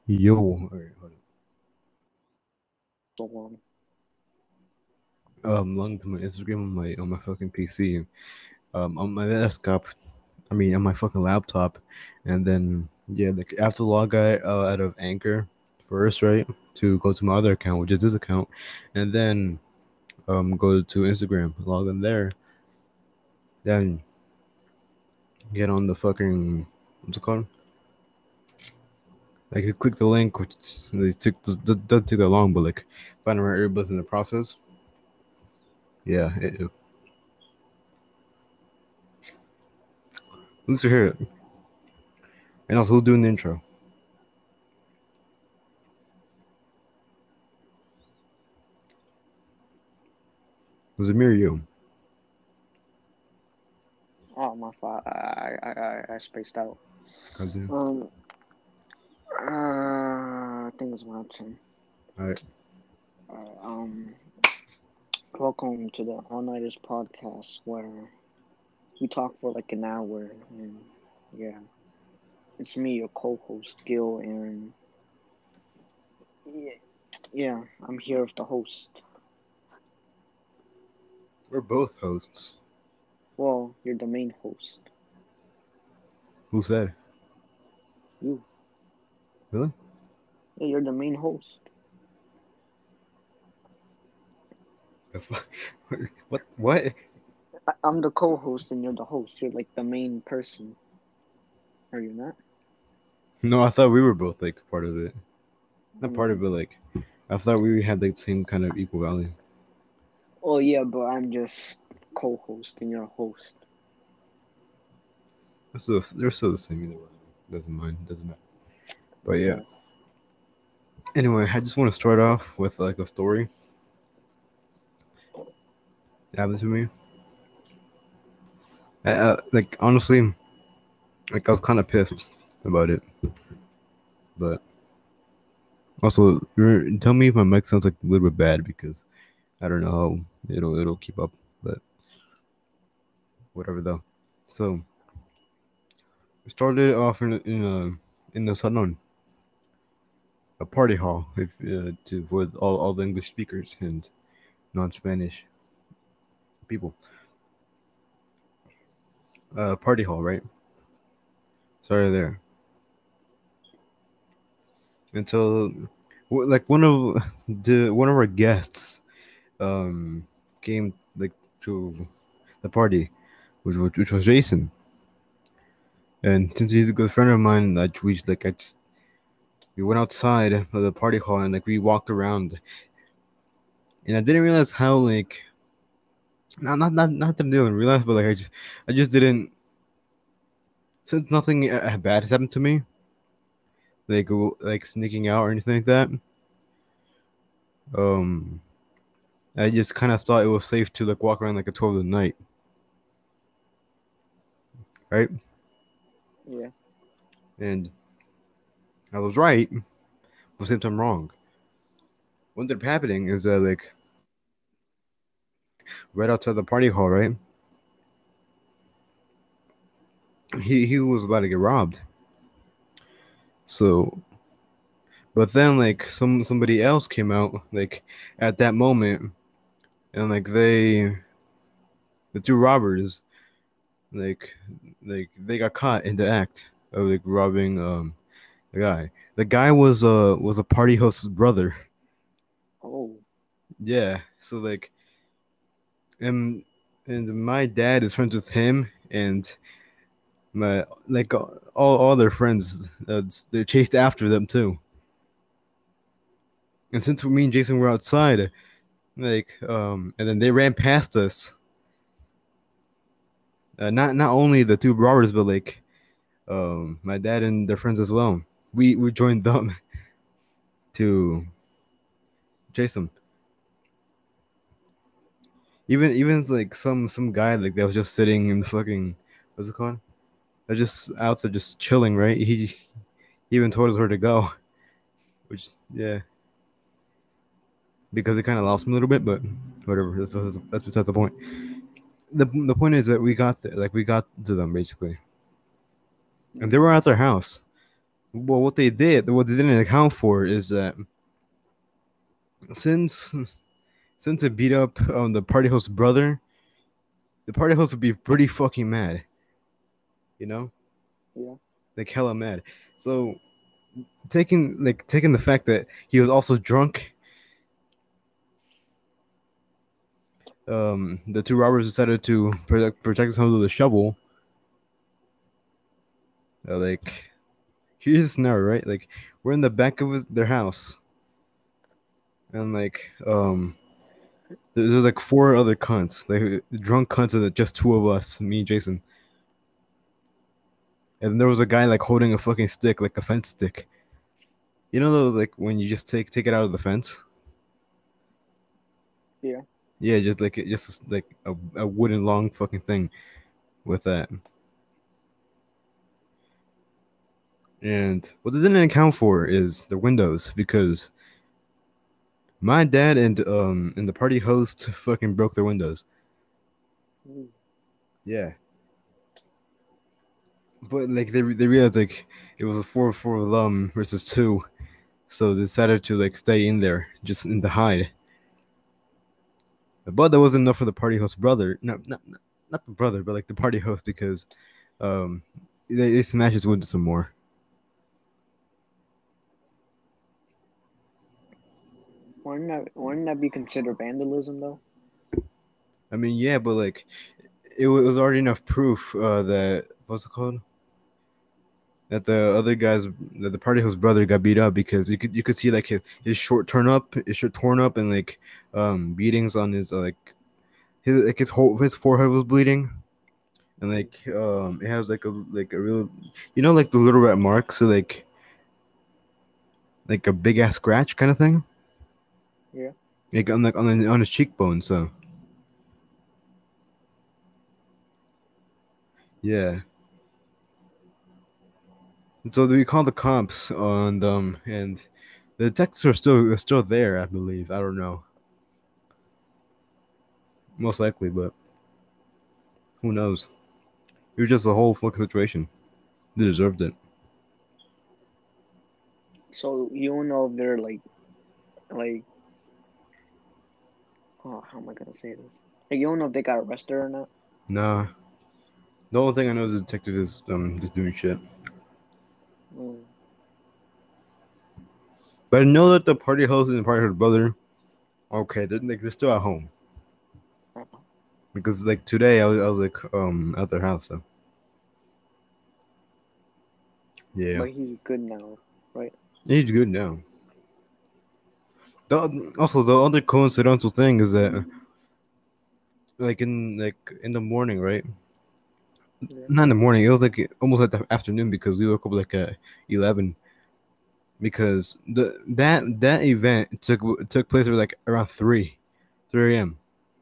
Yo, alright, hold So long. Logging to my Instagram on my fucking PC, on my desktop. I mean, on my fucking laptop, and then yeah, like after log out of Anchor first, right, to go to my other account, which is this account, and then go to Instagram, log in there, then get on the fucking what's it called? Like you click the link, which doesn't take that long, but like find the right earbuds in the process. Yeah, let's hear it. And also, who's doing the intro? Was it me or you? Oh my fault. I spaced out. God damn. Um. I think it's my turn. All right. Um. Welcome to the All Nighters podcast, where we talk for like an hour, and yeah, it's me, your co-host Gil, and yeah, yeah, I'm here with the host. We're both hosts. Well, you're the main host. Who said? You, Really? yeah, you're the main host. The fuck? What? What? I'm the co-host, and you're the host. You're like the main person. Are you not? No, I thought we were both like part of it. I Not part of mean, it. Like, I thought we had like the same kind of equal value. oh yeah, but I'm just co-host and you're a host. They're still the same either way. Doesn't mind. Doesn't matter. But yeah. Yeah. Anyway, I just want to start off with like a story that happened to me. Like honestly, like I was kind of pissed about it, but also tell me if my mic sounds like a little bit bad because I don't know how it'll keep up, but whatever though. So we started off in the salon, a party hall, if, to for all the English speakers and non-Spanish people. Party hall, right? Sorry there. Until like one of our guests came like to the party, which was Jason. And since he's a good friend of mine, like we went outside of the party hall and like we walked around, and I didn't realize how like not that I didn't realize, but like I just didn't, since nothing bad has happened to me, like sneaking out or anything like that. Um, I just kind of thought it was safe to like walk around like at 12 of the night, right? Yeah. And I was right, but at the same time wrong. What ended up happening is that like right outside the party hall, right? He was about to get robbed. So, but then like somebody else came out like at that moment, and like the two robbers like they got caught in the act of like robbing the guy. The guy was a party host's brother. Oh. Yeah. So like and my dad is friends with him and my like all their friends. They chased after them too. And since me and Jason were outside, like and then they ran past us. Not only the two robbers, but like my dad and their friends as well. We joined them to chase them. Even like some guy like that was just sitting in the fucking, what's it called? They're just out there just chilling, right? He even told us where to go, which yeah, because it kind of lost him a little bit, but whatever. That's besides the point. The point is that we got to them basically, and they Mm. were at their house. Well, what they didn't account for is that since since it beat up the party host's brother, the party host would be pretty fucking mad, you know, Yeah. like hella mad. So taking the fact that he was also drunk, the two robbers decided to protect themselves with a shovel. Like here's the scenario, right? Like we're in the back of their house, and like there's like four other cunts, like drunk cunts, and just two of us, me and Jason. And there was a guy like holding a fucking stick, like a fence stick. You know those like when you just take it out of the fence. Yeah. Yeah, just like a wooden long fucking thing with that. And what they didn't account for is the windows because my dad and the party host fucking broke their windows. Mm. Yeah, but like they realized like it was a 4-4 versus two, so they decided to like stay in there just in the hide. But that wasn't enough for the party host brother. No, not the brother, but like the party host because um they smashed his windows some more. Wouldn't that be considered vandalism though? I mean, yeah, but like it was already enough proof that what's it called? That the other guys, that the party host brother got beat up because you could see like his his shirt torn up, and like beatings on his his forehead was bleeding, and Mm. like it has like a real, like the little rat mark, so like a big ass scratch kind of thing, Yeah. like on his cheekbone. So yeah. And so we called the cops on them, and the detectives are still there, I believe. I don't know, most likely, but who knows? It was just a whole fucking situation. They deserved it. So you don't know if they're like oh, how am I gonna say this? Like you don't know if they got arrested or not. Nah, the only thing I know is the detective is just doing shit. Mm. But I know that the party host and the party host brother, okay, they're still at home Uh-uh. because like today I was like at their house. So yeah, But he's good now, right? he's good now. Also, the other coincidental thing is that like in the morning, right? Yeah. Not in the morning. It was like almost like the afternoon because we woke up like at 11 because that event took place like around 3 a.m.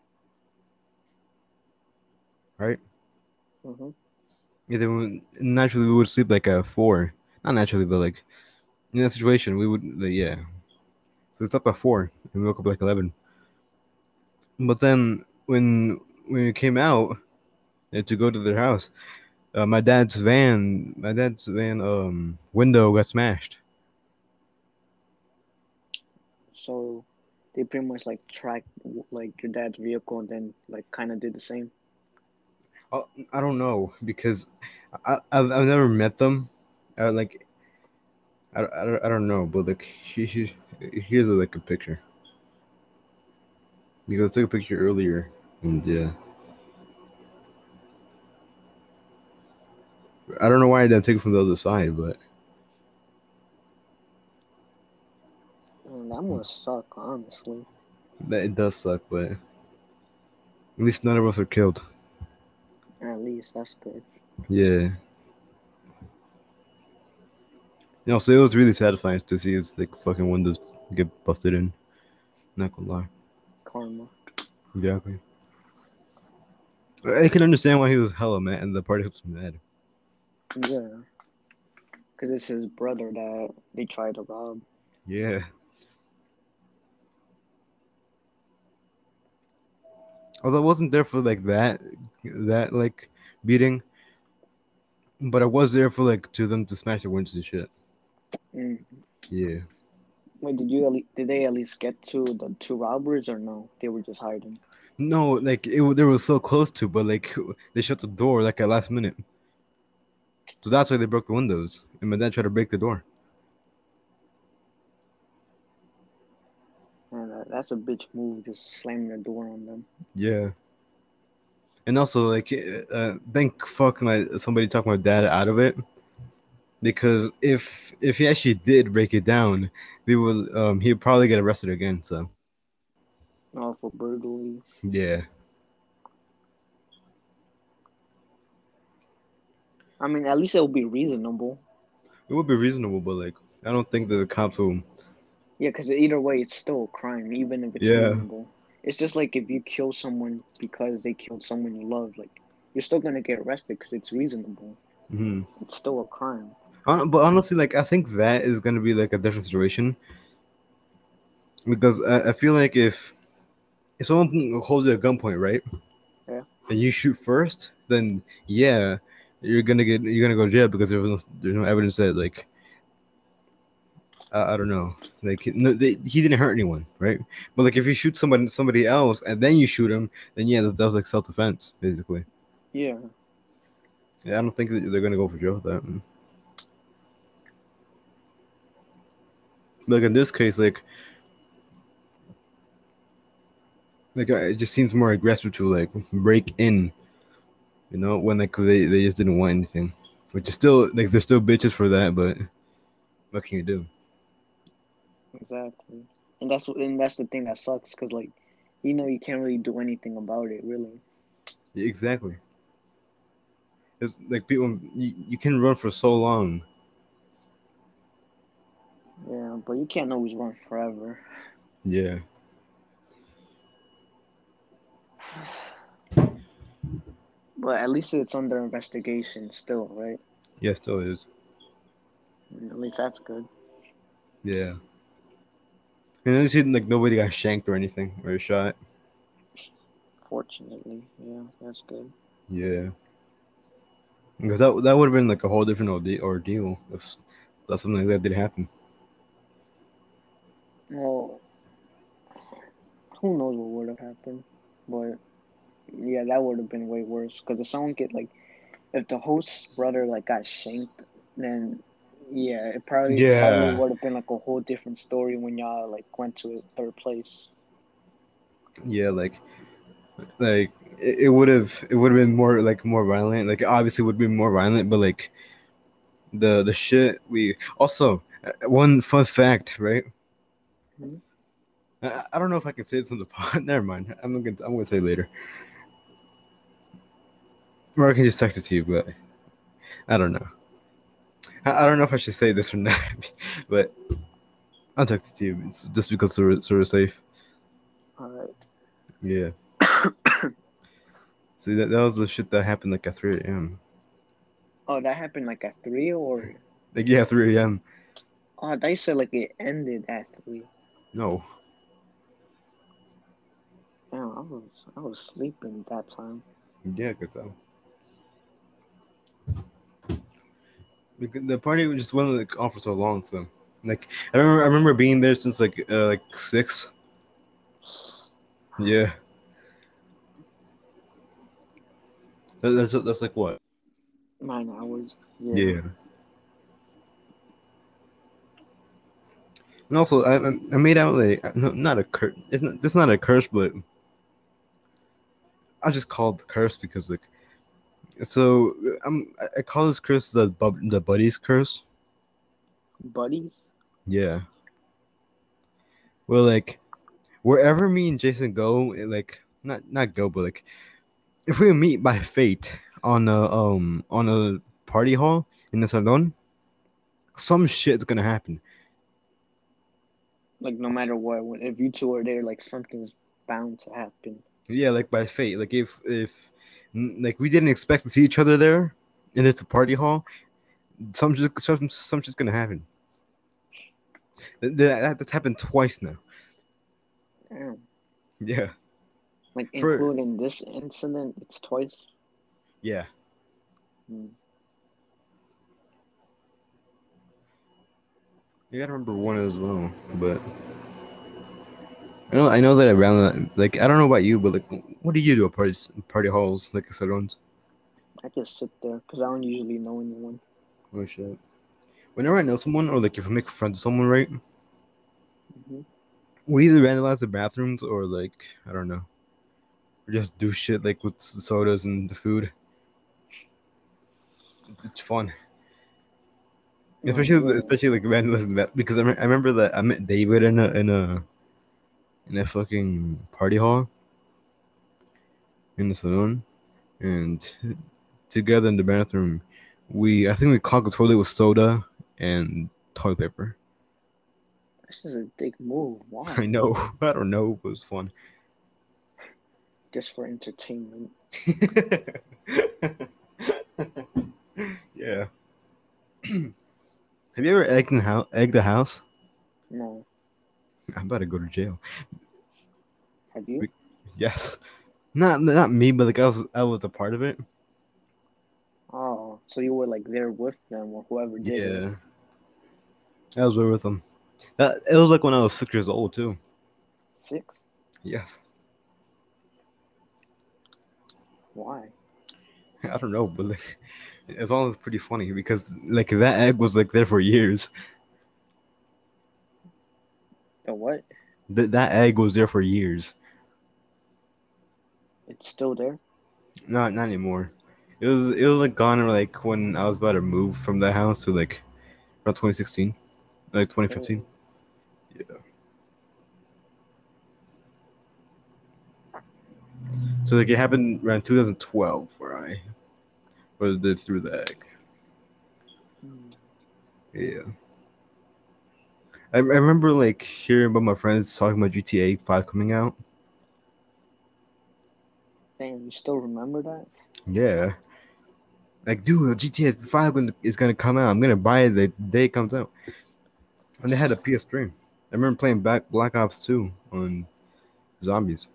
Right? Mm-hmm. Yeah, then naturally we would sleep like at 4. Not naturally, but like in that situation we would like, yeah. So we slept at 4 and we woke up like 11. But then when we came out to go to their house, my dad's van window got smashed. So they pretty much like tracked like your dad's vehicle and then like kind of did the same. I don't know because I've never met them. Like I don't know, but like here's like a picture because I took a picture earlier, and yeah, I don't know why I didn't take it from the other side, but That must suck, honestly. that it does suck. But at least none of us are killed. At least that's good. Yeah, so it was really satisfying to see his like fucking windows get busted in. Not gonna lie, Karma. exactly. I can understand why he was hella mad, and the party was mad. Yeah, because it's his brother that they tried to rob. Yeah. Although I wasn't there for like that like beating, but I was there for like to them to smash the windows and shit. Mm. Yeah. Wait, did they at least get to the two robbers or no? They were just hiding. No, like they were so close to, but like they shut the door like at last minute. So that's why they broke the windows. And my dad tried to break the door. And that's a bitch move, just slamming the door on them. Yeah. And also, like, thank fuck somebody talked my dad out of it, because if he actually did break it down, we would he'd probably get arrested again. So Oh, for burglary. yeah, I mean, at least it will be reasonable. it would be reasonable, but like I don't think that the cops will. Yeah, because either way, it's still a crime, even if it's Yeah. reasonable. It's just like if you kill someone because they killed someone you love, like you're still gonna get arrested because it's reasonable. Hmm. It's still a crime. But honestly, like I think that is gonna be like a different situation, because I feel like if someone holds you at gunpoint, right, Yeah. and you shoot first, then yeah, you're gonna go to jail because there's no evidence that like I don't know. Like no, he didn't hurt anyone, right? But like if you shoot somebody else and then you shoot him, then yeah, that was like self defense, basically. Yeah. Yeah, I don't think that they're gonna go for jail with that. Like in this case, like it just seems more aggressive to like break in, when like they just didn't want anything, which is still like they're still bitches for that, but what can you do? Exactly. And that's the thing that sucks because like, you can't really do anything about it, really. Yeah, exactly. It's like people you can run for so long. Yeah, but you can't always run forever. Yeah. But at least it's under investigation still, right? Yeah, still is. At least that's good. Yeah. And at least like nobody got shanked or anything or shot. Fortunately, yeah, that's good. Yeah. Because that would have been like a whole different ordeal if that something like that did happen. Well, who knows what would have happened, but yeah, that would have been way worse. Because if someone get like, if the host's brother like got shanked, then yeah, it probably Yeah. would have been like a whole different story when y'all like went to third place. Yeah, like it would have been more violent. Like obviously it would be more violent, but like the shit we also one fun fact, right? Hmm. I don't know if I can say this on the pod. Never mind. I'm gonna tell you later. Or I can just text it to you, but I don't know. I don't know if I should say this or not, but I'll text it to you. It's just because sort of safe. All right. Yeah. See that was the shit that happened like at 3 a.m. Oh, that happened like at 3 or Like yeah, 3 a.m. oh, they said like it ended at 3. No. Damn, I was sleeping at that time. Yeah, good time. Because the party just went like on for so long, so like I remember being there since like 6. Yeah. That's like what? 9 hours. Yeah. Yeah. And also I made out like no, not a curse. It's not a curse, but I just called the curse because like so I call this curse the buddies curse. Buddies? Yeah. Well, like wherever me and Jason go, like not go, but like if we meet by fate on a party hall in the salon, some shit's gonna happen. Like no matter what, if you two are there, like something's bound to happen. Yeah, like by fate. Like if like we didn't expect to see each other there, and it's a party hall, some shit's gonna happen. That's happened twice now. Damn. Yeah. Like For including this incident, it's twice. yeah. Hmm. You gotta remember one as well. But I know that around like I don't know about you, but like what do you do at party halls like salons? I just sit there because I don't usually know anyone. Oh shit. Whenever I know someone or like if I make friends with someone, right? Hmm. We either vandalize the bathrooms or like I don't know, or just do shit like with sodas and the food. It's fun, No, yeah. especially like vandalizing that because I remember that I met David in a fucking party hall in the saloon, and together in the bathroom, I think we clogged the toilet with soda and toilet paper. That's just a big move. I Why? know, I don't know, but it was fun. Just for entertainment. Yeah. Have you ever egged a house? No. I'm about to go to jail. Have you? Be- Yes. Not me, but like I was a part of it. Oh, so you were like there with them or whoever did it. Yeah. I was there with them. It was like when I was 6 years old too. 6? Yes. Why? I don't know, but like as long as it's pretty funny because like that egg was like there for years. The what? That egg was there for years. It's still there? Not anymore. It was like gone like when I was about to move from that house to like around 2016, like 2015. Oh, Yeah. So like it happened around 2012 where I was did through the egg. hmm. Yeah. I remember like hearing about my friends talking about GTA 5 coming out. Damn, you still remember that? Yeah. Like, dude, GTA 5 is gonna come out. I'm gonna buy it the day it comes out. And they had a PS3. I remember playing Black Ops 2 on Zombies.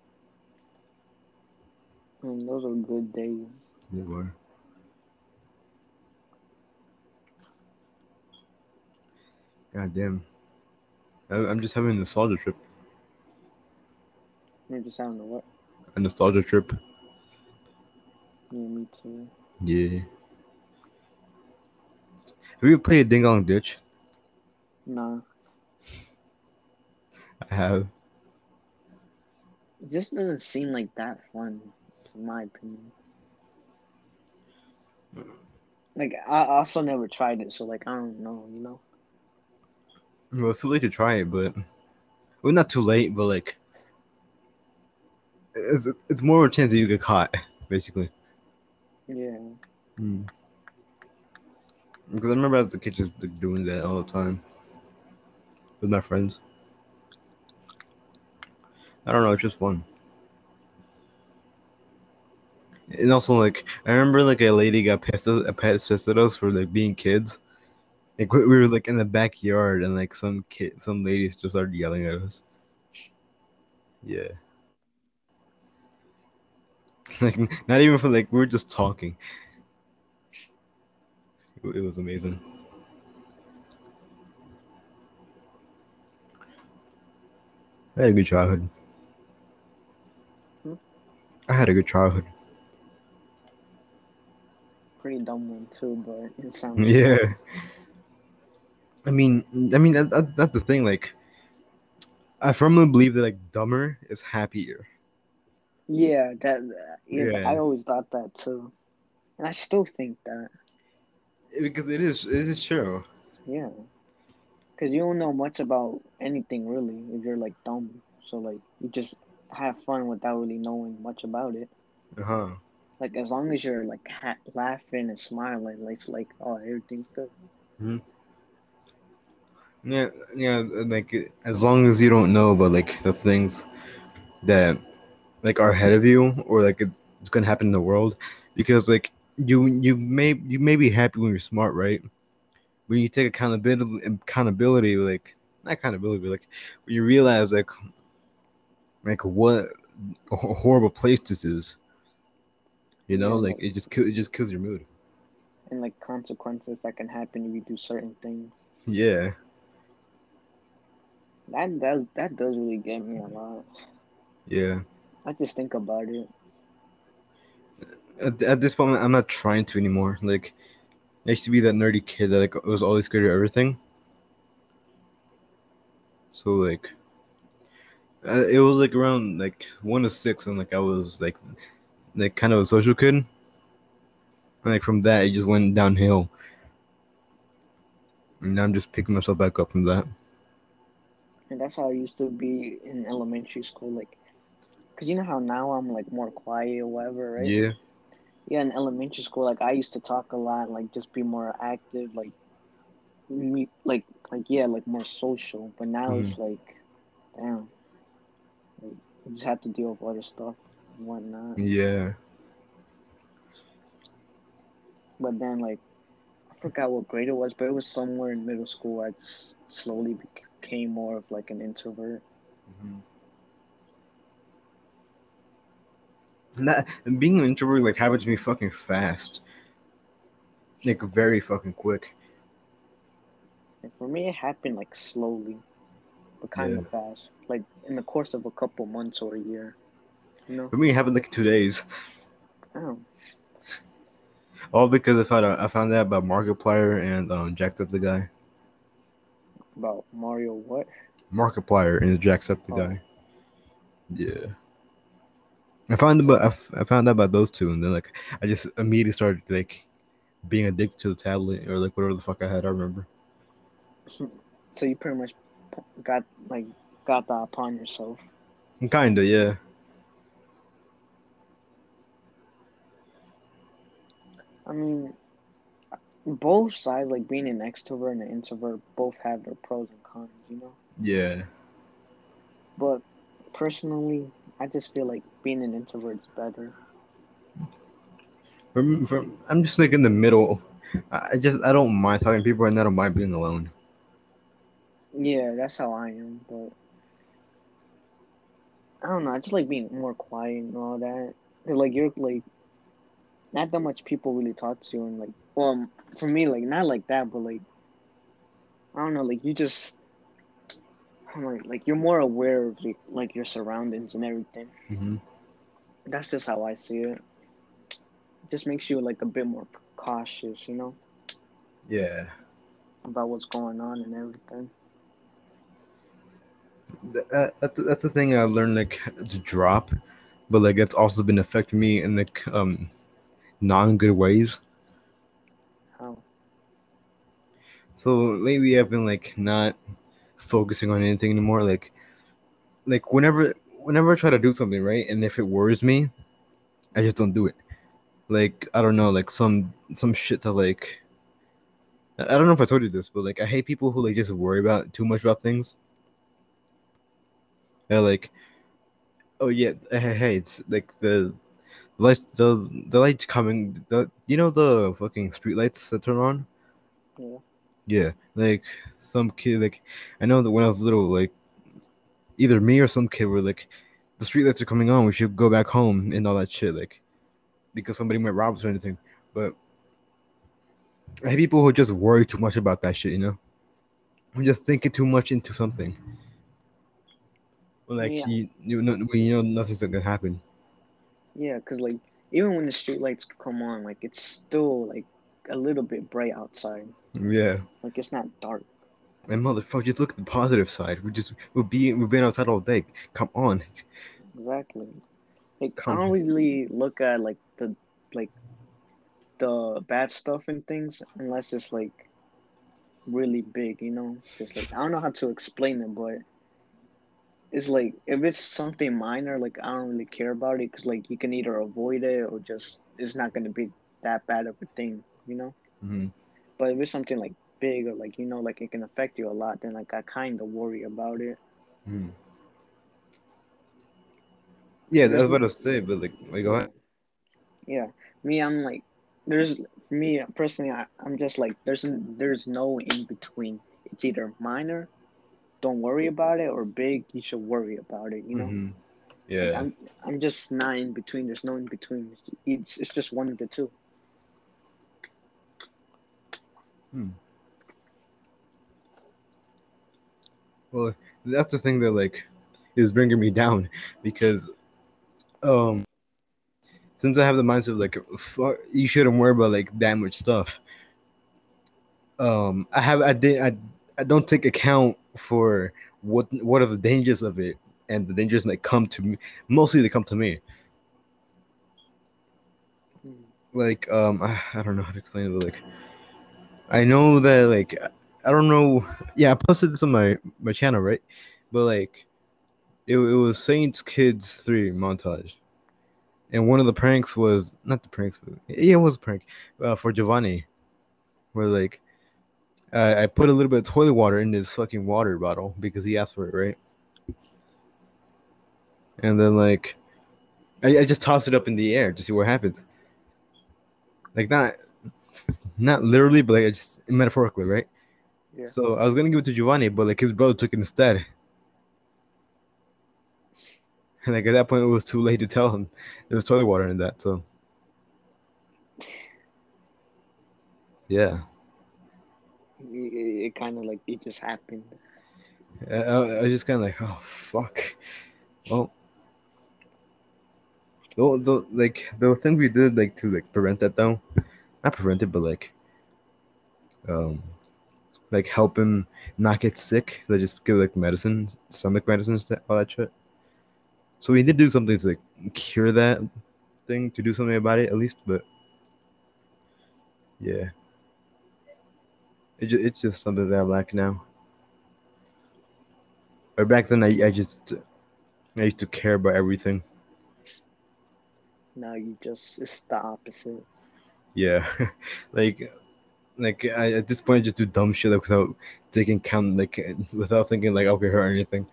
Those are good days. They were. God damn. I'm just having a nostalgia trip. You're just having a what? A nostalgia trip. Yeah, me too. Yeah. Have you played Ding Dong Ditch? Nah, I have. it just doesn't seem like that fun, in my opinion. Like, I also never tried it, so like, I don't know. Well, it's too late to try it, but well, not too late, but like it's more of a chance that you get caught, basically. Yeah. Mm. Because I remember as a kid just like, doing that all the time with my friends. I don't know, it's just fun. And also, like, I remember like a lady got pissed at us for like being kids. Like we were like in the backyard, and like some ladies just started yelling at us. Yeah, like not even for like we were just talking. It was amazing. I had a good childhood. Hmm? I had a good childhood. Pretty dumb one too, but it sounds fun. Yeah, that's the thing. Like, I firmly believe that like dumber is happier. Yeah, yeah, I Yeah, always thought that too, and I still think that. because it is true. Yeah, because you don't know much about anything really if you're like dumb. So like, you just have fun without really knowing much about it. Uh huh. Like as long as you're like laughing and smiling, like it's like oh everything's good. Hmm. Yeah, yeah. Like as long as you don't know about like the things that like are ahead of you or like it's gonna happen in the world, because like you may be happy when you're smart, right? When you take accountability, like not accountability, but like when you realize like what a horrible place this is, Yeah, like it just kills your mood. and like consequences that can happen if you do certain things. Yeah. that does really get me a lot. Yeah. I just think about it. At this point, I'm not trying to anymore. Like, I used to be that nerdy kid that like was always good at everything. So like, it was like around like 1 to 6 when like I was like kind of a social kid, and like from that it just went downhill. And now I'm just picking myself back up from that. And that's how I used to be in elementary school. Like, cause you know how now I'm like more quiet or whatever, right? Yeah. Yeah, in elementary school, like I used to talk a lot, like just be more active, like me, like yeah, like more social. But now Hmm. it's like, damn, like you just have to deal with other stuff and whatnot. Yeah. But then like I forgot what grade it was, but it was somewhere in middle school. I just slowly became more of like an introvert. Mhm. And being an introvert like happened to me fucking fast, like very fucking quick. And for me, it happened like slowly, but kind Yeah. of fast, like in the course of a couple months or a year. You know? For me, it happened like 2 days. Damn. All because I found out about Markiplier and jacked up the guy. About Mario, what? Markiplier and jacks up the Oh, guy. Yeah. so I found out about those two, and then like I just immediately started like being addicted to the tablet or like whatever the fuck I had. I remember. so you pretty much got like got that upon yourself. Kinda, yeah, I mean, both sides, like being an extrovert and an introvert, both have their pros and cons, you know? yeah. But personally, I just feel like being an introvert is better. I'm just like in the middle. I don't mind talking to people, and I don't mind being alone. Yeah, that's how I am. But I don't know. I just like being more quiet and all that. Like you're like not that much people really talk to you, and like, well, for me, like not like that, but like I don't know, like you just I'm like you're more aware of like your surroundings and everything. Hmm. That's just how I see it. It just makes you like a bit more cautious, you know, Yeah, about what's going on and everything. that's the thing I learned like to drop, but like it's also been affecting me in like non good ways. How? So lately I've been like not focusing on anything anymore. Like whenever I try to do something right, and if it worries me, I just don't do it. Like I don't know, like some shit that like I don't know if I told you this, but like I hate people who like just worry about too much about things. They're like, oh yeah, hey, it's like the lights coming. You know the fucking street lights that turn on. Yeah. Yeah, like some kid like I know that when I was little, like either me or some kid were like, the street lights are coming on. We should go back home and all that shit. Like because somebody might rob us or anything. But I hate people who just worry too much about that shit. You know, who just thinking too much into something. Like Yeah. you know nothing's gonna happen. Yeah, cause like even when the street lights come on, like it's still like a little bit bright outside. Yeah. Like it's not dark. And motherfucker, just look at the positive side. We've been outside all day. Come on, Exactly. Like I come. don't really look at like the bad stuff and things unless it's like really big, you know? Just like I don't know how to explain it, but it's like if it's something minor, like I don't really care about it because like you can either avoid it or just it's not gonna be that bad of a thing, you know? Hmm. But if it's something like big or like you know, like it can affect you a lot, then like I kind of worry about it. Hmm. Yeah, There's that's what I say. But like, go yeah, ahead. yeah. Me, I'm like there's for me personally, I'm just like there's no in between. It's either minor, don't worry about it, or big, you should worry about it. You know, Hmm. like Yeah. I'm just not in between. There's no in between. It's just one of the two. Hmm. Well, that's the thing that like is bringing me down because um since I have the mindset of like fuck, you shouldn't worry about like that much stuff. I don't take account for what are the dangers of it, and the dangers that come to me. Mostly they come to me. Like I don't know how to explain it, but like I know that like I don't know. Yeah, I posted this on my channel, right? But like it was Saints Kids 3 montage, and one of the pranks was not the pranks, but yeah, it was a prank for Giovanni, where like I put a little bit of toilet water in his fucking water bottle because he asked for it, right? And then like I just tossed it up in the air to see what happens. Like not literally, but like I just metaphorically, right? Yeah. So I was gonna give it to Giovanni, but like his brother took it instead. And like at that point, it was too late to tell him there was toilet water in that. So yeah, It kind of like it just happened. I was just kind of like, oh fuck. Well, like the things we did like to like prevent that though, not prevent it, but um like help him not get sick. They just give like medicine, stomach medicines, all that shit. So we did do something to like cure that thing, to do something about it at least. But yeah, it's just something that I lack now. Or back then, I used to care about everything. Now you just it's the opposite. Yeah, like I at this point I just do dumb shit like, without taking count, like without thinking like okay hurt or anything.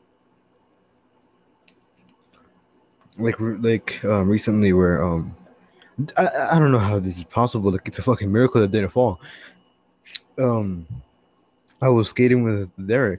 Recently where I don't know how this is possible. Like it's a fucking miracle that didn't fall. Um, I was skating with Derek,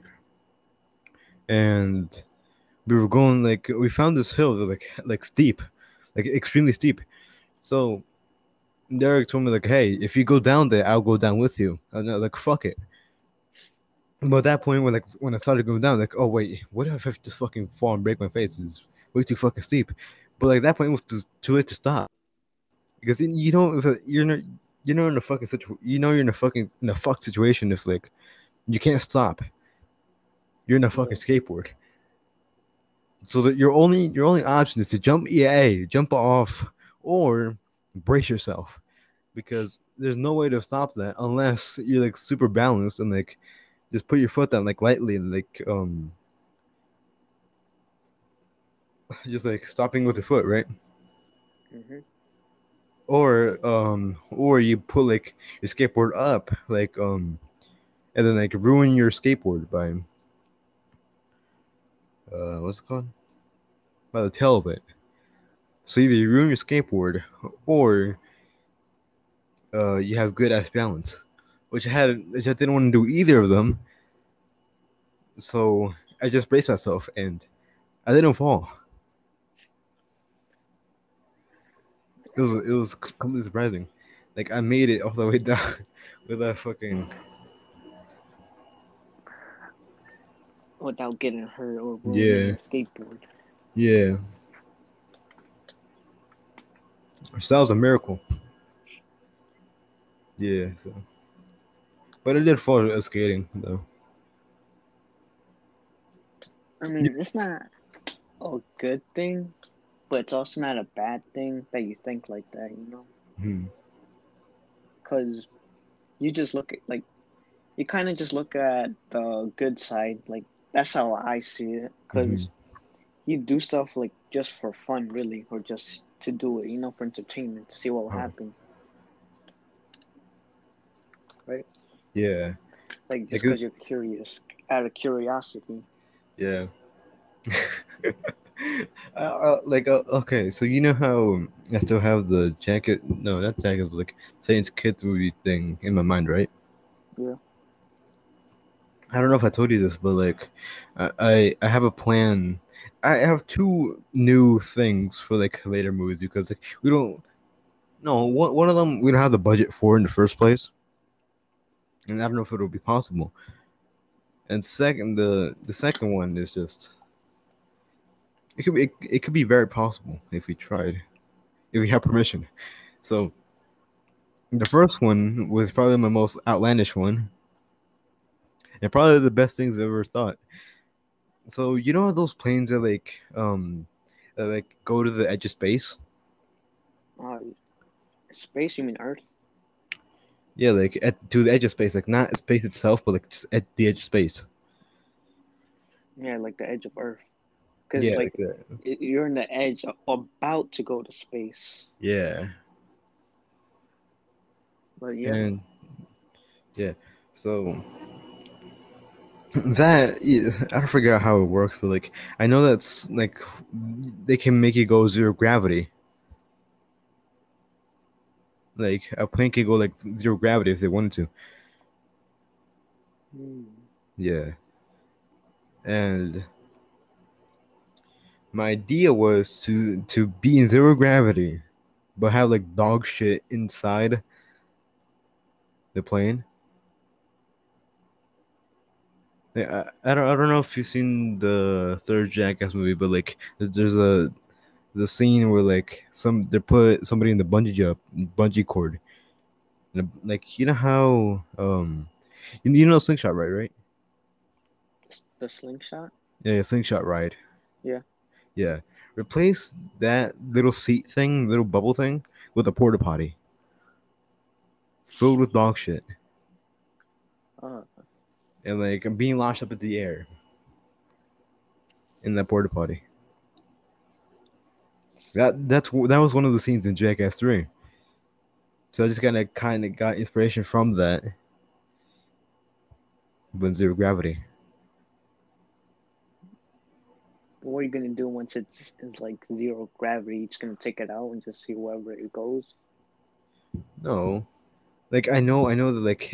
and we were going like we found this hill like steep, like extremely steep. So Derek told me like, "Hey, if you go down there, I'll go down with you." And I was like, "Fuck it." But at that point, when I started going down, like, oh wait, what if I just fucking fall and break my face? It's way too fucking steep. But like that point, it was too late to stop because you know if you're in a fucking you're in a fucking in a fuck situation if like you can't stop. You're in a fucking skateboard. So that your only option is to jump EA, jump off, or brace yourself, because there's no way to stop that unless you're like super balanced and like just put your foot down like lightly and like just like stopping with your foot, right? Mm-hmm. Or you put like your skateboard up like and then like ruin your skateboard by what's it called, by the tail of it. So either you ruin your skateboard or you have good ass balance, which I didn't want to do either of them. So I just braced myself and I didn't fall. It was completely surprising. Like I made it all the way down with that fucking Without getting hurt or ruining yeah your skateboard. yeah. So that was a miracle. Yeah. So, but I did fall skating though. I mean, it's not a good thing, but it's also not a bad thing that you think like that, you know? Hmm. Because you just look at, like, you kind of just look at the good side. Like, that's how I see it. Hmm. Because you do stuff, like, just for fun, really, or just to do it, you know, for entertainment, to see what will Oh, happen, right? yeah. Like, just Like it, because you're curious, out of curiosity. yeah. Okay, so you know how I still have the jacket? No, not jacket, but like Saints Kid movie thing in my mind, right? Yeah. I don't know if I told you this, but like, I have a plan. I have two new things for like later movies because like we don't. No, one of them we don't have the budget for in the first place, and I don't know if it'll be possible. And second, the second one is just it could be very possible if we tried, if we have permission. So the first one was probably my most outlandish one, and probably the best things I ever thought. So you know those planes that like go to the edge of space? Uh, Space? You mean Earth? Yeah, like to the edge of space, like not space itself, but like just at the edge of space. Yeah, like the edge of Earth. Because Yeah, like like that. you're in the edge, about to go to space. Yeah, But yeah. and yeah, so that yeah, I forgot how it works, but like I know that's like they can make it go zero gravity. Like a plane can go like zero gravity if they wanted to. Hmm. Yeah, and my idea was to be in zero gravity, but have like dog shit inside the plane. Yeah, I don't know if you've seen the third Jackass movie, but like there's a the scene where like they put somebody in the bungee cord, and like you know how you know slingshot ride, right? The slingshot? Yeah, slingshot ride. Yeah. Yeah, replace that little seat thing, little bubble thing, with a porta potty filled with dog shit, Uh, and like I'm being launched up in the air in that porta potty. That was one of the scenes in Jackass 3. So I just kind of got inspiration from that when zero gravity. what are you gonna do once it's like zero gravity? You're just gonna take it out and just see wherever it goes. No, like I know that like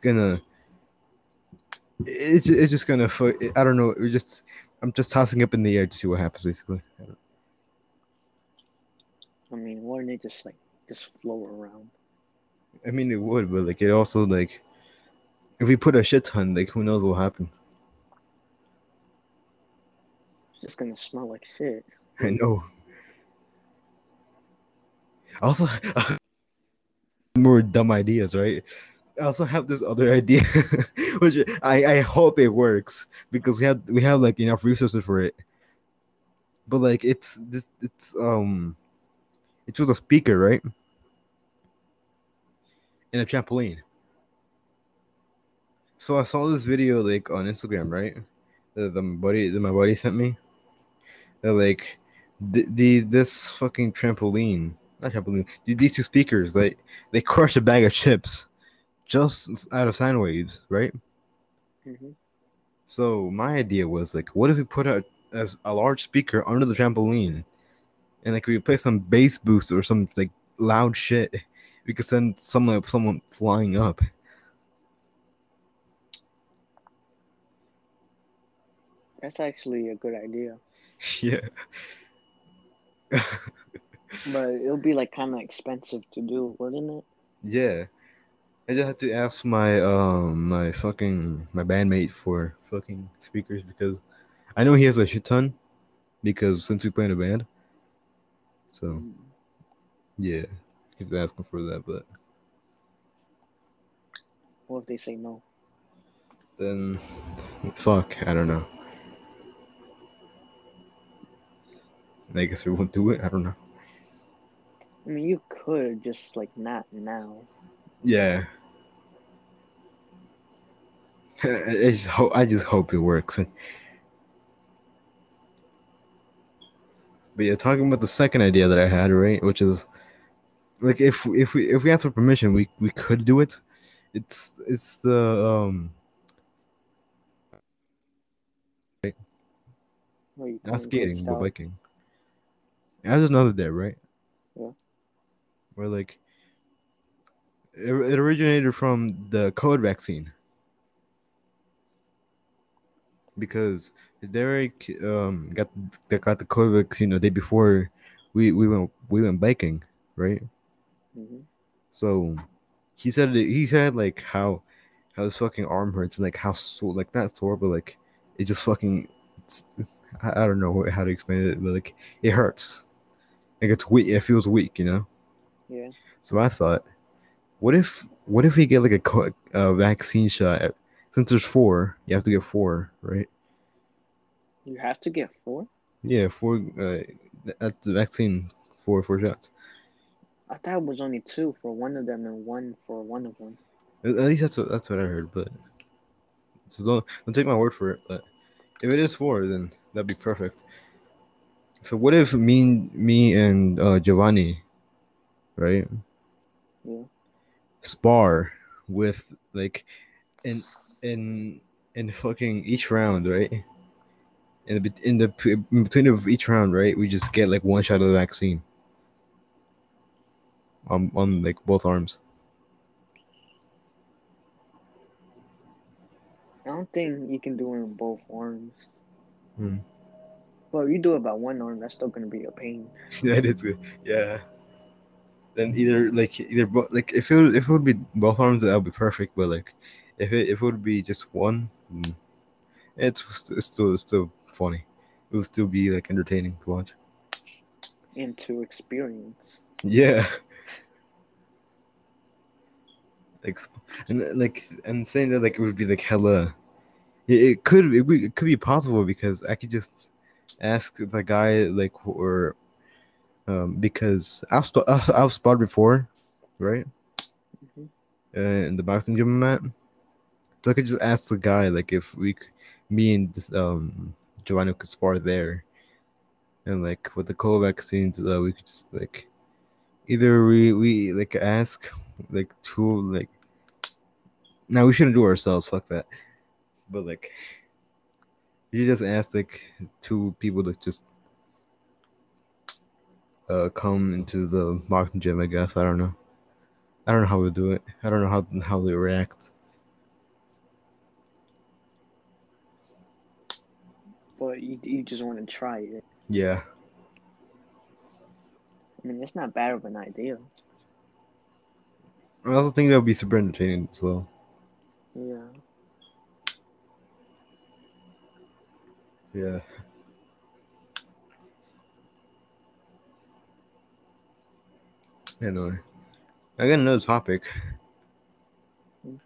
it's just gonna. I don't know. I'm just tossing up in the air to see what happens. Basically, I mean, wouldn't it just float around? I mean it would, but like it also like if we put a shit ton, like who knows what will happen. It's just gonna smell like shit. I know. Also, more dumb ideas, right? I also have this other idea, which I hope it works because we have like enough resources for it. But like it's with a speaker, right? And a trampoline. So I saw this video like on Instagram, right? That my buddy sent me. That like the this fucking trampoline, not trampoline. These two speakers, they crush a bag of chips just out of sine waves, right? Hmm. So my idea was like, what if we put a large speaker under the trampoline, and like we play some bass boost or some like loud shit, we could send someone flying up. That's actually a good idea, Yeah. but it'll be like kind of expensive to do, wouldn't it? Yeah. I just had to ask my bandmate for fucking speakers because I know he has a shit ton because since we play in a band. So Mm. yeah, he's asking for that, but What if they say no? then fuck, I don't know. I guess we won't do it. I don't know. I mean, you could just like not now. Yeah, I just hope it works. But yeah, talking about the second idea that I had, right, which is like if we ask for permission, we could do it. It's the Or you not kind of glitched skating but out. biking. There's another day, right? Yeah. Where like it originated from the COVID vaccine because Derek got the COVID vaccine the day before we went biking, right? Hmm. So he said like how how his fucking arm hurts and like how sore, like not sore, but like it just fucking. It's, I don't know how to explain it, but like it hurts. Like it's weak. It feels weak, you know. Yeah. So I thought, what if we get like a vaccine shot? Since there's four, you have to get four, right? You have to get 4? Yeah, four. That's the vaccine. Four shots. I thought it was only 2 for one of them and 1 for one of them. At least that's what I heard. But so don't take my word for it. But if it is four, then that'd be perfect. So what if me and Giovanni, right, Yeah. spar with like in in in fucking each round, right? In between of each round, right? We just get like one shot of the vaccine on like both arms. I don't think you can do it in both arms. Hmm. But if you do it by one arm, that's still gonna be a pain. That is good. Yeah. Then like if it would be both arms, that would be perfect. But like if it would be just one, it's still funny. It would still be like entertaining to watch. And to experience. Yeah. Like and saying that like it would be like hella. It could be possible because I could just ask the guy like or because I've sparred before, right? Hmm. In the boxing gym I'm at, so I could just ask the guy like if me and this Giovanni could spar there, and like with the COVID vaccines, we could just like either we like ask like two like now we shouldn't do it ourselves, fuck that, but like you just ask like two people to just come into the boxing gym. I guess I don't know. I don't know how we do it. I don't know how they react. But you just want to try it. Yeah, I mean, it's not bad of an idea. I also think that would be super entertaining as well. Yeah. Yeah. Anyway, I got another topic. Mm.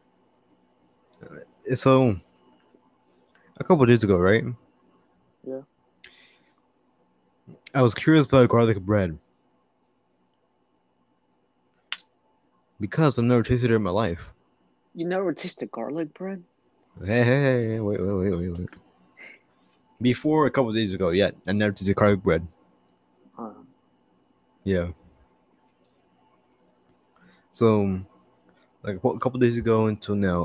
So a couple days ago, right? Yeah. I was curious about garlic bread because I've never tasted it in my life. You never tasted garlic bread? Hey, wait. Before a couple days ago, yeah, I never tasted garlic bread. Uh, Yeah. So like a couple days ago until now,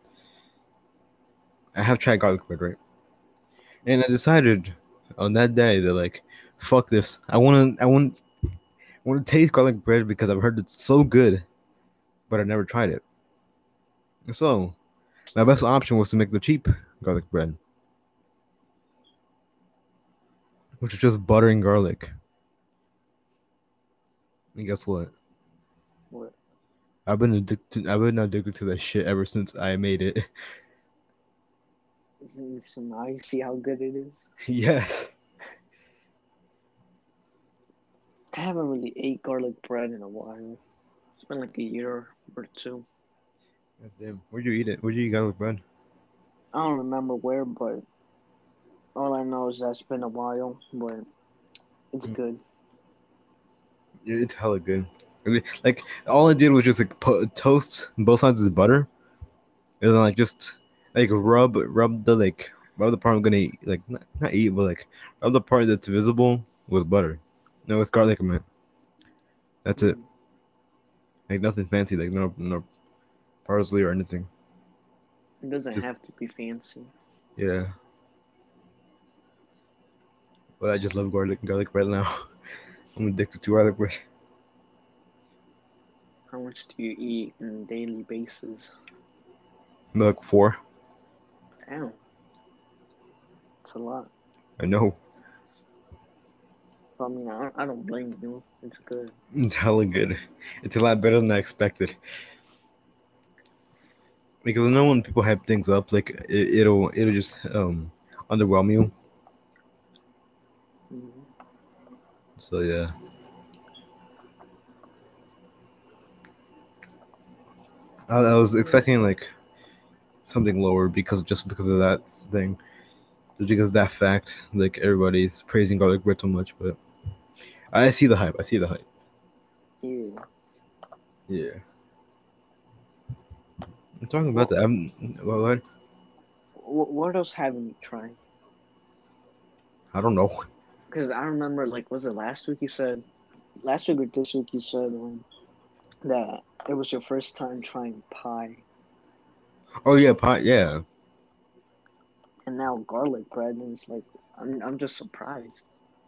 I have tried garlic bread, right? And I decided on that day that like, fuck this. I want to taste garlic bread because I've heard it's so good, but I never tried it. So my best option was to make the cheap garlic bread, which is just butter and garlic. And guess what? what? I've been addicted to that shit ever since I made it. So now you see how good it is. Yes. I haven't really ate garlic bread in a while. It's been like a year or two. God damn. Where'd you eat it? Where'd you eat garlic bread? I don't remember where, but all I know is that it's been a while, but it's Mm. good. It's hella good. I mean, like all I did was just like toast both sides of the butter, and then like just like rub the part I'm gonna eat, like not eat, but like rub the part that's visible with butter. No, with garlic, I meant. That's it. Mm. Like nothing fancy, like no parsley or anything. It doesn't Just have to be fancy. yeah. But I just love garlic bread now. I'm addicted to garlic bread. How much do you eat on a daily basis? Like four. Damn, it's a lot. I know. I mean, I don't blame you. It's good. It's hella good. It's a lot better than I expected. because I know when people hype things up, like it'll just underwhelm you. Mhm. So yeah, I was expecting like something lower because of that thing, just because of that fact. Like everybody's praising garlic bread so much, but I see the hype. I see the hype. Yeah. Yeah, I'm talking about What that. I'm what? what else haven't you tried? I don't know. Because I remember, like, was it last week you said, last week or this week you said that it was your first time trying pie, Oh yeah, pie. Yeah, and now garlic bread, and it's like I'm just surprised.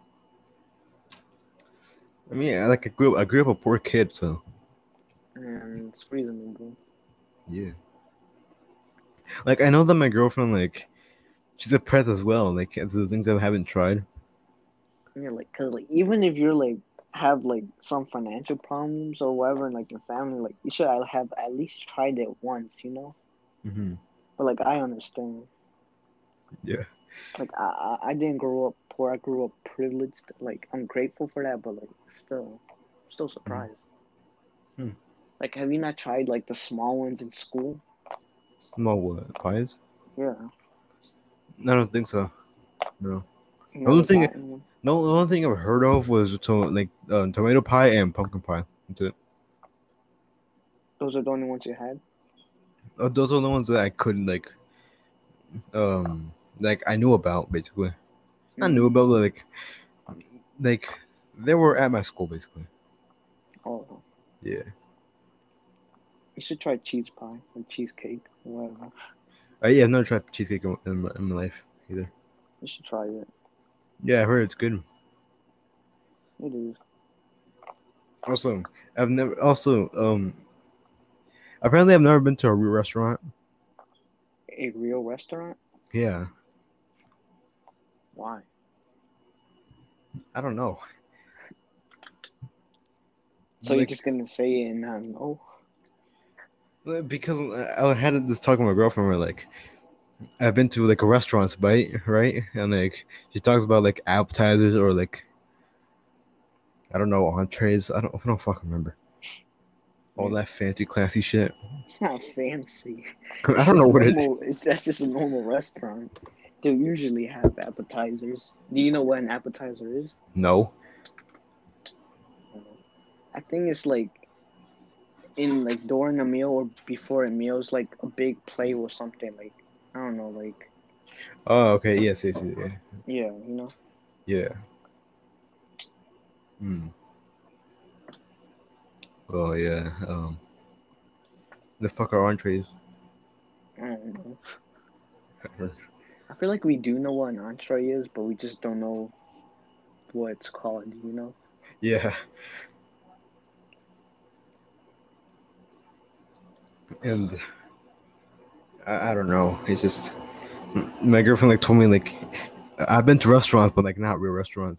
I mean, I grew up a poor kid, so And it's reasonable. yeah. Like I know that my girlfriend she's impressed as well. Like it's the things I haven't tried. Yeah, like, cause like even if you're like have like some financial problems or whatever in like your family, like you should have at least tried it once, you know. Hmm. But like I understand. Yeah. Like I didn't grow up poor. I grew up privileged. Like I'm grateful for that, but like still Mhm. surprised. Hmm. Like have you not tried like the small ones in school? Small what pies? Yeah, I don't think so. No. you The only never thing, gotten one. no, the only thing I've heard of was tomato pie and pumpkin pie. That's it. Those are the only ones you had. Those are the ones that I couldn't like I knew about basically. Not knew Mm. about like they were at my school basically. Oh, Yeah. you should try cheese pie or cheesecake, whatever. Yeah, I've never tried cheesecake in my life either. You should try it. Yeah, I heard it's good. It is Also, I've never also apparently I've never been to a real restaurant. a real restaurant. Yeah, Why? I don't know. So you're Like just gonna say it and not know? because I had this talk with my girlfriend where I've been to like a restaurant's bite, right? And she talks about like appetizers or I don't know entrees. I don't fucking remember all Mm. that fancy classy shit. It's not fancy. I It's don't know just what it. normal. It's That's just a normal restaurant. They usually have appetizers. Do you know what an appetizer is? No. Uh, I think it's like in like during a meal or before a meal. It's like a big plate or something. Like I don't know. Like Oh, okay. Yes, yes, yes, yeah, yeah, you know. yeah. Mm. Oh yeah. The fuck are entrees? I don't know. I feel like we do know what an entree is, but we just don't know what it's called. You know. Yeah, and I don't know. It's just my girlfriend told me I've been to restaurants, but not real restaurants.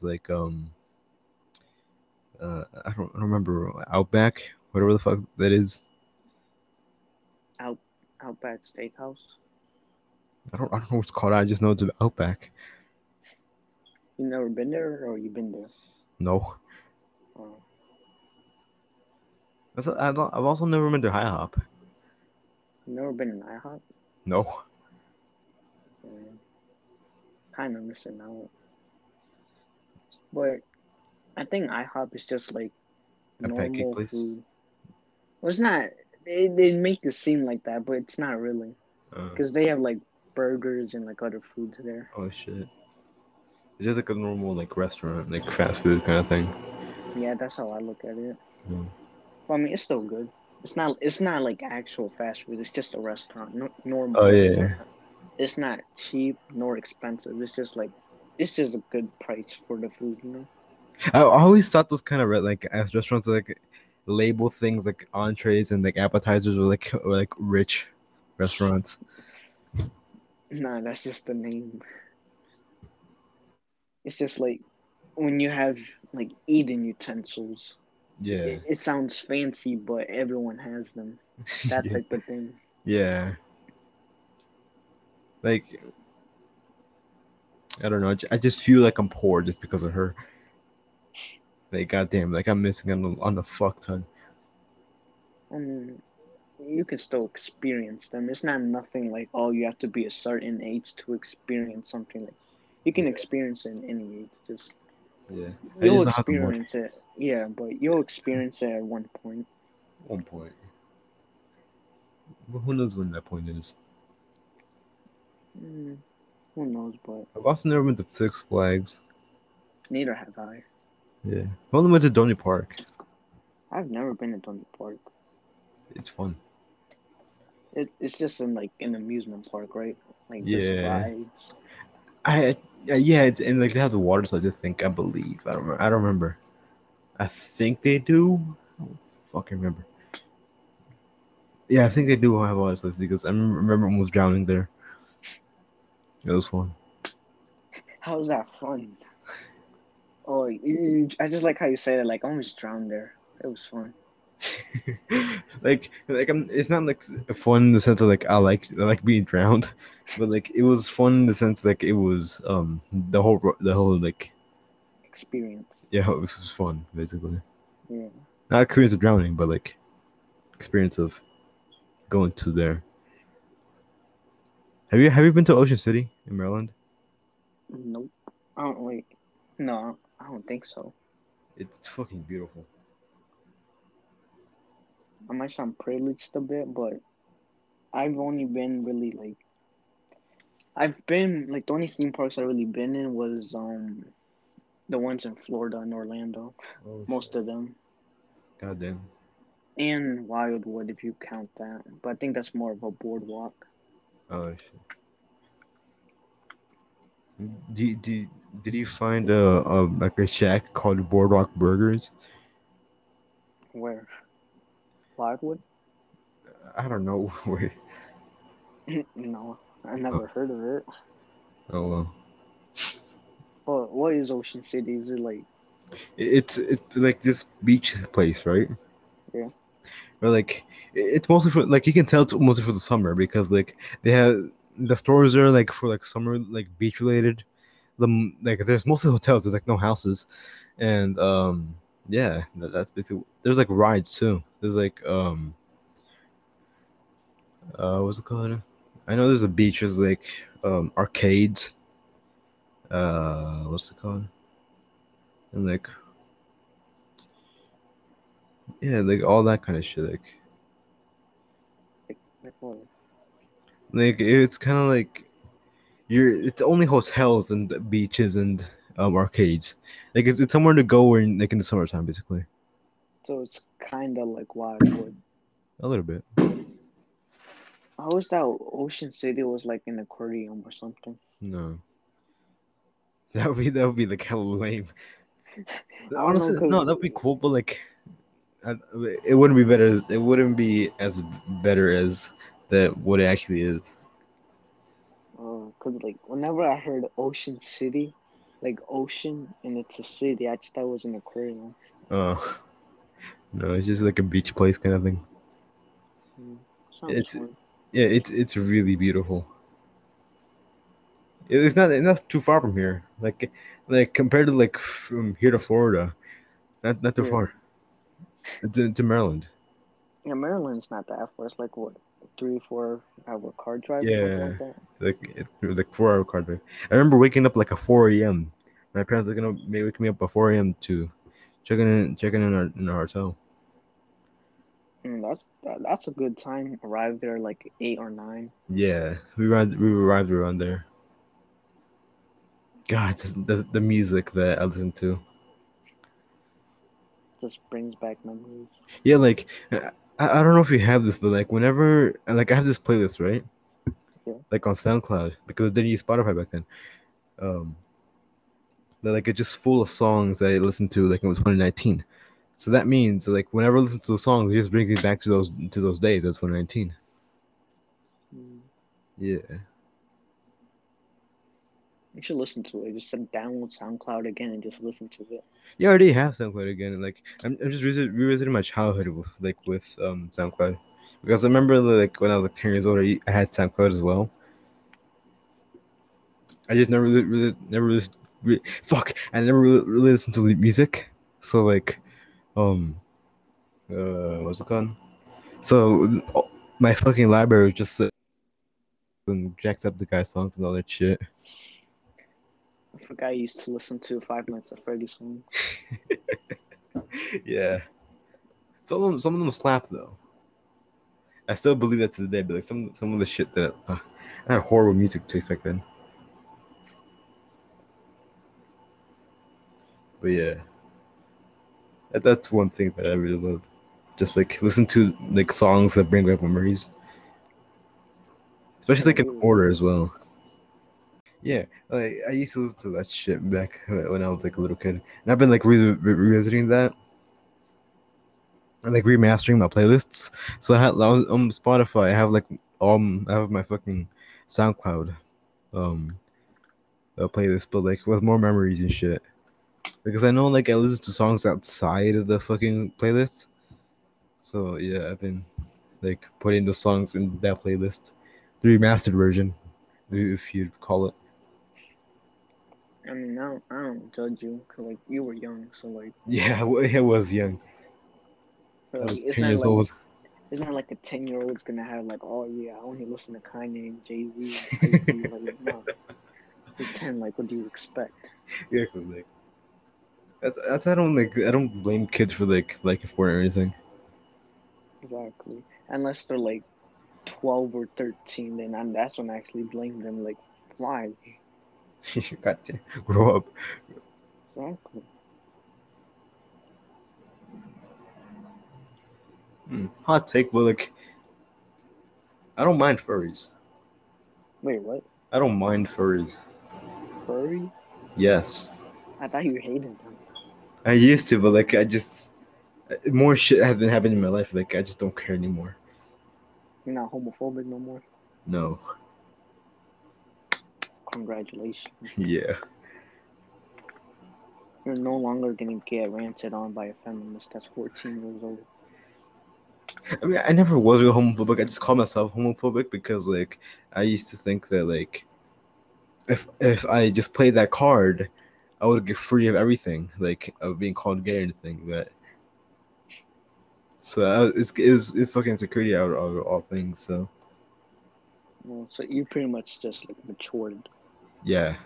I don't remember Outback, whatever the fuck that is. Out Outback Steakhouse. I don't know what's called. I just know it's Outback. You never been there, or you been there? No, Oh, I've also never been to IHOP. you never been in IHOP? No, Kind of missing out. But I think IHOP is just like a pancake normal place. food. Well, it's not. They make it seem like that, but it's not really. Uh, Because they have like burgers and like other foods there. oh shit! It's just like a normal restaurant, like fast food kind of thing. Yeah, that's how I look at it. Mm. Well, I mean, it's still good. It's not. It's not like actual fast food. It's just a restaurant, Oh normal yeah, restaurant. It's not cheap nor expensive. It's just like it's just a good price for the food, you know. I always thought those kind of as restaurants label things like entrees and appetizers or rich restaurants. Nah, that's just the name. It's just like when you have like eating utensils. Yeah, It sounds fancy, but everyone has them. That yeah, type of thing. yeah. Like I don't know. I just feel like I'm poor just because of her. Like goddamn, like I'm missing on a fuck ton. I mean, you can still experience them. It's not nothing like, oh, you have to be a certain age to experience something. Like you can Yeah, experience it in any age. Just yeah. I you'll just don't have the money. experience it. Yeah, but you'll experience it at one point. One point. Well, who knows when that point is? Mm, who knows? But I've also never been to Six Flags. neither have I. Yeah, I only went to Donny Park. I've never been to Dundee Park. It's fun. It's just in like an amusement park, right? Like just Yeah, rides. yeah, it's and like they have the water slide. I think I believe I don't remember. I don't remember. I think they do. I don't fucking remember. Yeah, I think they do have water slides because I remember almost drowning there. It was fun. How's that fun? Oh, I just like how you say it. Like I almost drowned there. It was fun. like I'm. It's not like fun in the sense of like I like being drowned, but like it was fun in the sense like it was the whole like Experience. yeah it was fun basically. Yeah. Not experience of drowning, but like experience of going to there. Have you been to Ocean City in Maryland? Nope. I don't wait. No, I don't think so. It's fucking beautiful. I might sound privileged a bit, but I've only been really like I've been like the only theme parks I've really been in was the ones in Florida and Orlando. Oh Most shit! of them. Goddamn. And Wildwood if you count that. But I think that's more of a boardwalk. Oh shit! Did you find a like a shack called Boardwalk Burgers? Where? Wildwood? I don't know where. No, I Oh, never heard of it. oh well. But what is Ocean City? Is it like It's like this beach place, right? yeah? Or like it's mostly for like you can tell it's mostly for the summer because like they have the stores are like for like summer like beach related. Like there's mostly hotels. There's like no houses, and yeah, that's basically. There's like rides too. There's like what's it called? I know there's a beach. There's like arcades. What's it called? And like yeah, like all that kind of shit. Like what? Like it's kind of like it's only hotels and beaches and arcades. Like it's somewhere to go in like in the summertime, basically. So it's kind of like Wildwood. A little bit. I always thought Ocean City was like an aquarium or something. No, that would be like hella lame. I don't know, Honestly, cause no, that'd be cool, but like, I, it wouldn't be better. It wouldn't be as better as that what it actually is. like whenever I heard Ocean City, like ocean and it's a city, I just thought it was an aquarium. Oh no, it's just like a beach place kind of thing. Sounds It's fun. yeah, it's really beautiful. It's not too far from here. Like compared to like from here to Florida, not too Yeah, far. To Maryland. yeah. Maryland's not that far. It's like what 3 4 hour car drive or something Yeah, like that. like 4 hour car drive. I remember waking up like at 4 a.m. My parents were gonna wake me up at 4 a.m. to checking in our hotel. That's a good time. Arrive there like 8 or 9. Yeah, we arrived around there. God, the music that I listened to. Just brings back memories. Yeah, like I don't know if you have this, but like whenever like I have this playlist right, Yeah. like on SoundCloud because I didn't use Spotify back then. Um, that like it's just full of songs that I listened to like it was 2019. So that means like whenever I listen to the songs, it just brings me back to those days of 2019. Mm. Yeah. You should listen to it. Just download SoundCloud again and just listen to it. You already have SoundCloud again, and like I'm just revisiting my childhood with SoundCloud because I remember like when I was like 10 years old, I had SoundCloud as well, I just fuck. I never really listened to music. So like, um, what's it called? So my fucking library just and jacks up the guy's songs and all that shit. I forgot I used to listen to Five Nights at Freddy's songs. Yeah, some of them slap though. I still believe that to the day, but like some of the shit that I had horrible music taste back then. But yeah, that's one thing that I really love. Just like listen to like songs that bring back memories, I especially like in agree. order as well. Yeah, like I used to listen to that shit back when I was like a little kid, and I've been like revisiting that and like remastering my playlists. So I had on Spotify, I have like I have my fucking SoundCloud um playlist, but like with more memories and shit. Because I know like I listen to songs outside of the fucking playlist. So yeah, I've been like putting the songs in that playlist, the remastered version, if you'd call it. I mean, I don't judge you because like you were young, so like, Yeah, I was young. so, I was like like 10 years old. it's not like a 10-year-old's gonna have like, oh yeah, I only listen to Kanye and Jay Z and Type B. Like, no, you're 10. Like, what do you expect? Yeah, 'cause, like that's I don't blame kids for like if or anything. Exactly. Unless they're like 12 or 13, then that's when I actually blame them. Like, why? Got to grow up. Exactly. Hot take, but like I don't mind furries. Wait, what? I don't mind furries. Furry? Yes, I thought you hated them. I used to, but like I just more shit has been happening in my life. Like I just don't care anymore. You're not homophobic no more. No. Congratulations. Yeah. You're no longer gonna get ranted on by a feminist that's 14 years old. I mean, I never was real homophobic. I just call myself homophobic because like I used to think that like if I just played that card, I would get free of everything, like of being called gay or anything. But so it's fucking insecurity out of all things. So Well, so you pretty much just like matured. yeah,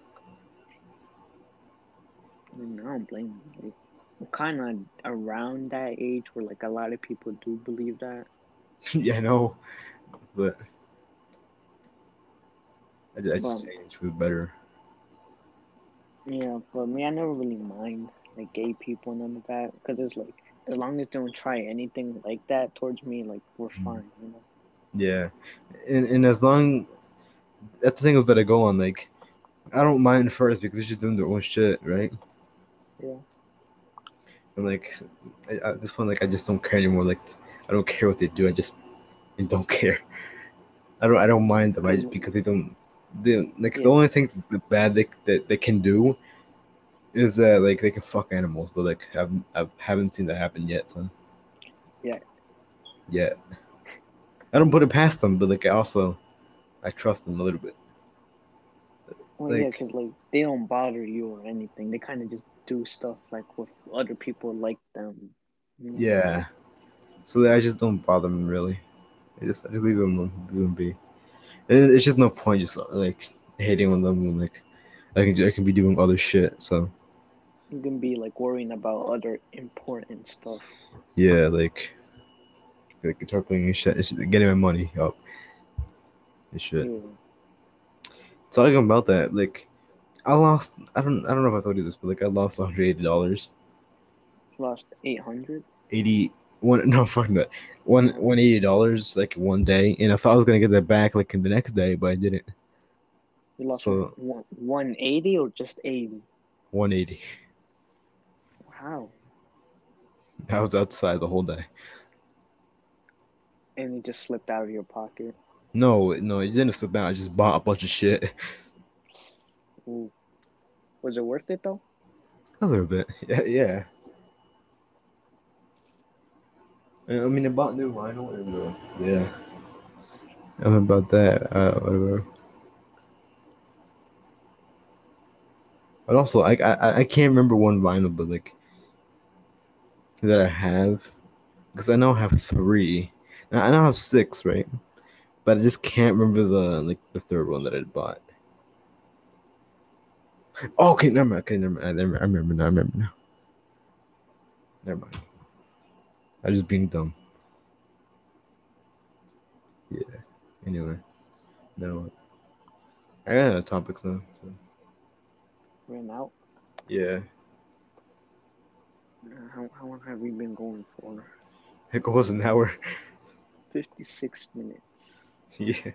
I mean, I don't blame you. Like, we're kind of around that age where like a lot of people do believe that. yeah, I know, but I But just changed for the better. yeah, for me, I never really mind like gay people, none of that, because it's like as long as they don't try anything like that towards me, like we're fine, you know. Yeah, and as long that's the thing with better go on. Like I don't mind first because they're just doing their own shit, right? Yeah. And like at this point, like I just don't care anymore. Like I don't care what they do. I don't care. I don't mind them. Cause Because they don't. They like the yeah, only thing bad that they can do is that like they can fuck animals, but like I haven't seen that happen yet. So yeah. yeah, I don't put it past them, but like I trust them a little bit. Well, yeah, Like cause like they don't bother you or anything. They kind of just do stuff like with other people like them, you know. yeah, so I just don't bother them really. I just leave them be. It's just no point just like hating on them when like I can be doing other shit. So You can be like worrying about other important stuff. yeah, like guitar playing and shit, getting my money up and shit. Yeah. Talking about that, like I lost. I don't know if I told you this, but like I lost $180. Lost 800. 81 no fuck that $180 like one day, and I thought I was gonna get that back like in the next day, but I didn't. You lost So 180 or just 80? 180. Wow. I was outside the whole day. And it just slipped out of your pocket. No, it didn't slip down. I just bought a bunch of shit. Ooh. Was it worth it though? A little bit. Yeah, yeah. I mean, I bought new vinyl and yeah. I'm about that. Whatever. But also, I can't remember one vinyl, but like that I have because I know I have three. Now, I know I have six, right? But I just can't remember the third one that I bought. Oh, okay, never mind. Okay, never mind. I remember now. I remember now. Never mind. I just being dumb. Yeah. Anyway, no. I got other topics now. So Ran out. yeah, How long have we been going for? it was an hour. 56 minutes. Yeah.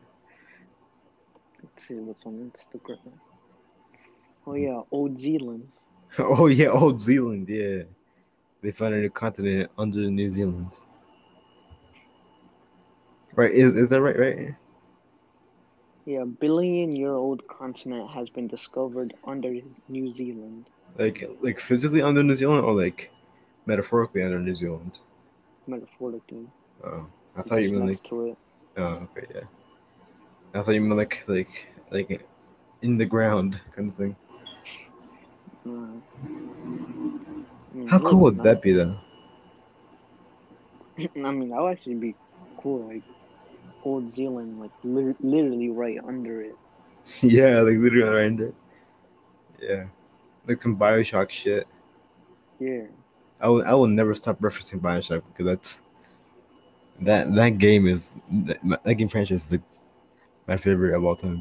Let's see what's on Instagram. Oh yeah, Old Zealand. Oh yeah, Old Zealand. Yeah, they found a new continent under New Zealand. Right? Is that right? Right? Yeah, billion-year-old continent has been discovered under New Zealand. Like physically under New Zealand, or like metaphorically under New Zealand. Metaphorically, Oh, I thought you just meant next like. to it. Oh, okay, yeah. I thought you meant like in the ground kind of thing. Uh, I mean, How it cool looks would nice. that be, though? I mean, that would actually be cool. Like Old Zealand, like literally right under it. Yeah, like literally around it. Yeah, like some Bioshock shit. Yeah. I will never stop referencing Bioshock because that game is that game franchise is like my favorite of all time.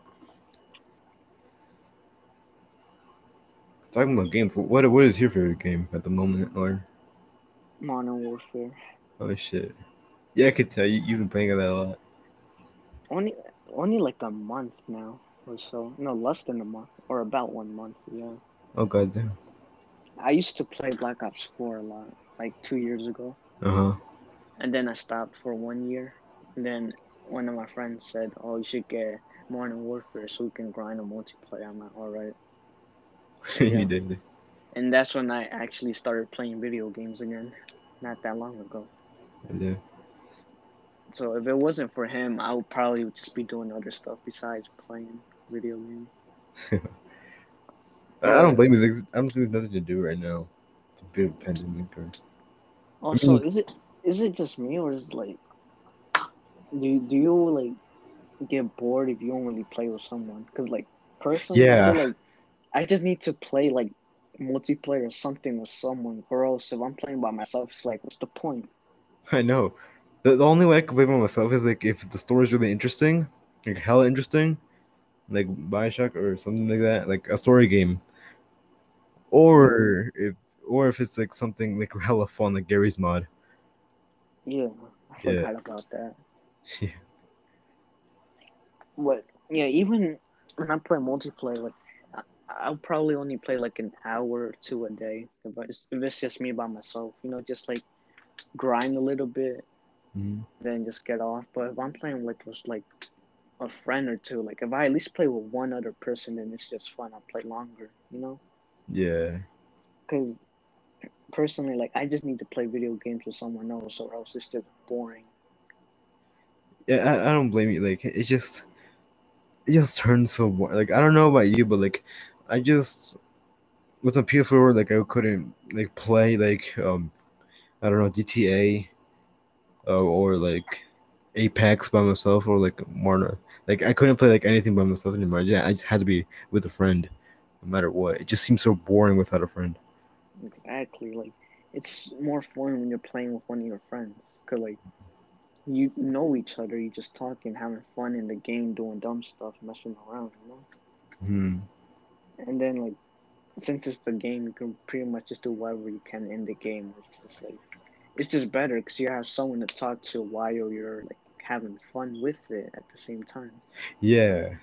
Talking about games, what is your favorite game at the moment? Or Modern Warfare. oh shit, yeah, I could tell you've been playing that a lot. Only only like a month now or so. No, less than a month or about 1 month. Yeah. Oh god damn. I used to play Black Ops 4 a lot, like 2 years ago, Uh huh. and then I stopped for 1 year. And then one of my friends said, "Oh, you should get Modern Warfare so we can grind a multiplayer." I'm like, "All right." So You yeah, did. and that's when I actually started playing video games again, not that long ago. Yeah. So if it wasn't for him, I would probably just be doing other stuff besides playing video games. I don't But blame you. I don't think there's nothing to do right now. Because of the pandemic. Or, I also, mean, is it just me or is it like do you like get bored if you don't really play with someone? Because like personally, I feel yeah, like I just need to play like multiplayer or something with someone, or else if I'm playing by myself, it's like what's the point? I know. The only way I can play by myself is like if the story is really interesting, like hella interesting, like Bioshock or something like that, like a story game, Yeah, or if it's like something like hella fun, like Gary's Mod. yeah, I Yeah, forgot about that. yeah, But yeah, even when I play multiplayer, like I'll probably only play like an hour or two a day if it's just me by myself. Just like grind a little bit, mhm. then just get off. But if I'm playing with a friend or two, like if I at least play with one other person, then it's just fun. I'll play longer, Yeah. because personally, like I just need to play video games with someone else, or else it's just boring. Yeah, I don't blame you. Like it just turns so like I don't know about you, but like I just with a PS4 like I couldn't like play like I don't know GTA or like Apex by myself or like more like I couldn't play like anything by myself anymore. Yeah, I just had to be with a friend, no matter what. It just seems so boring without a friend. Exactly, like it's more fun when you're playing with one of your friends, cause like you know each other, you just talking, having fun in the game, doing dumb stuff, messing around. Hmm. And then like since it's the game, you can pretty much just do whatever you can in the game. It's just better because you have someone to talk to while you're like having fun with it at the same time. Yeah,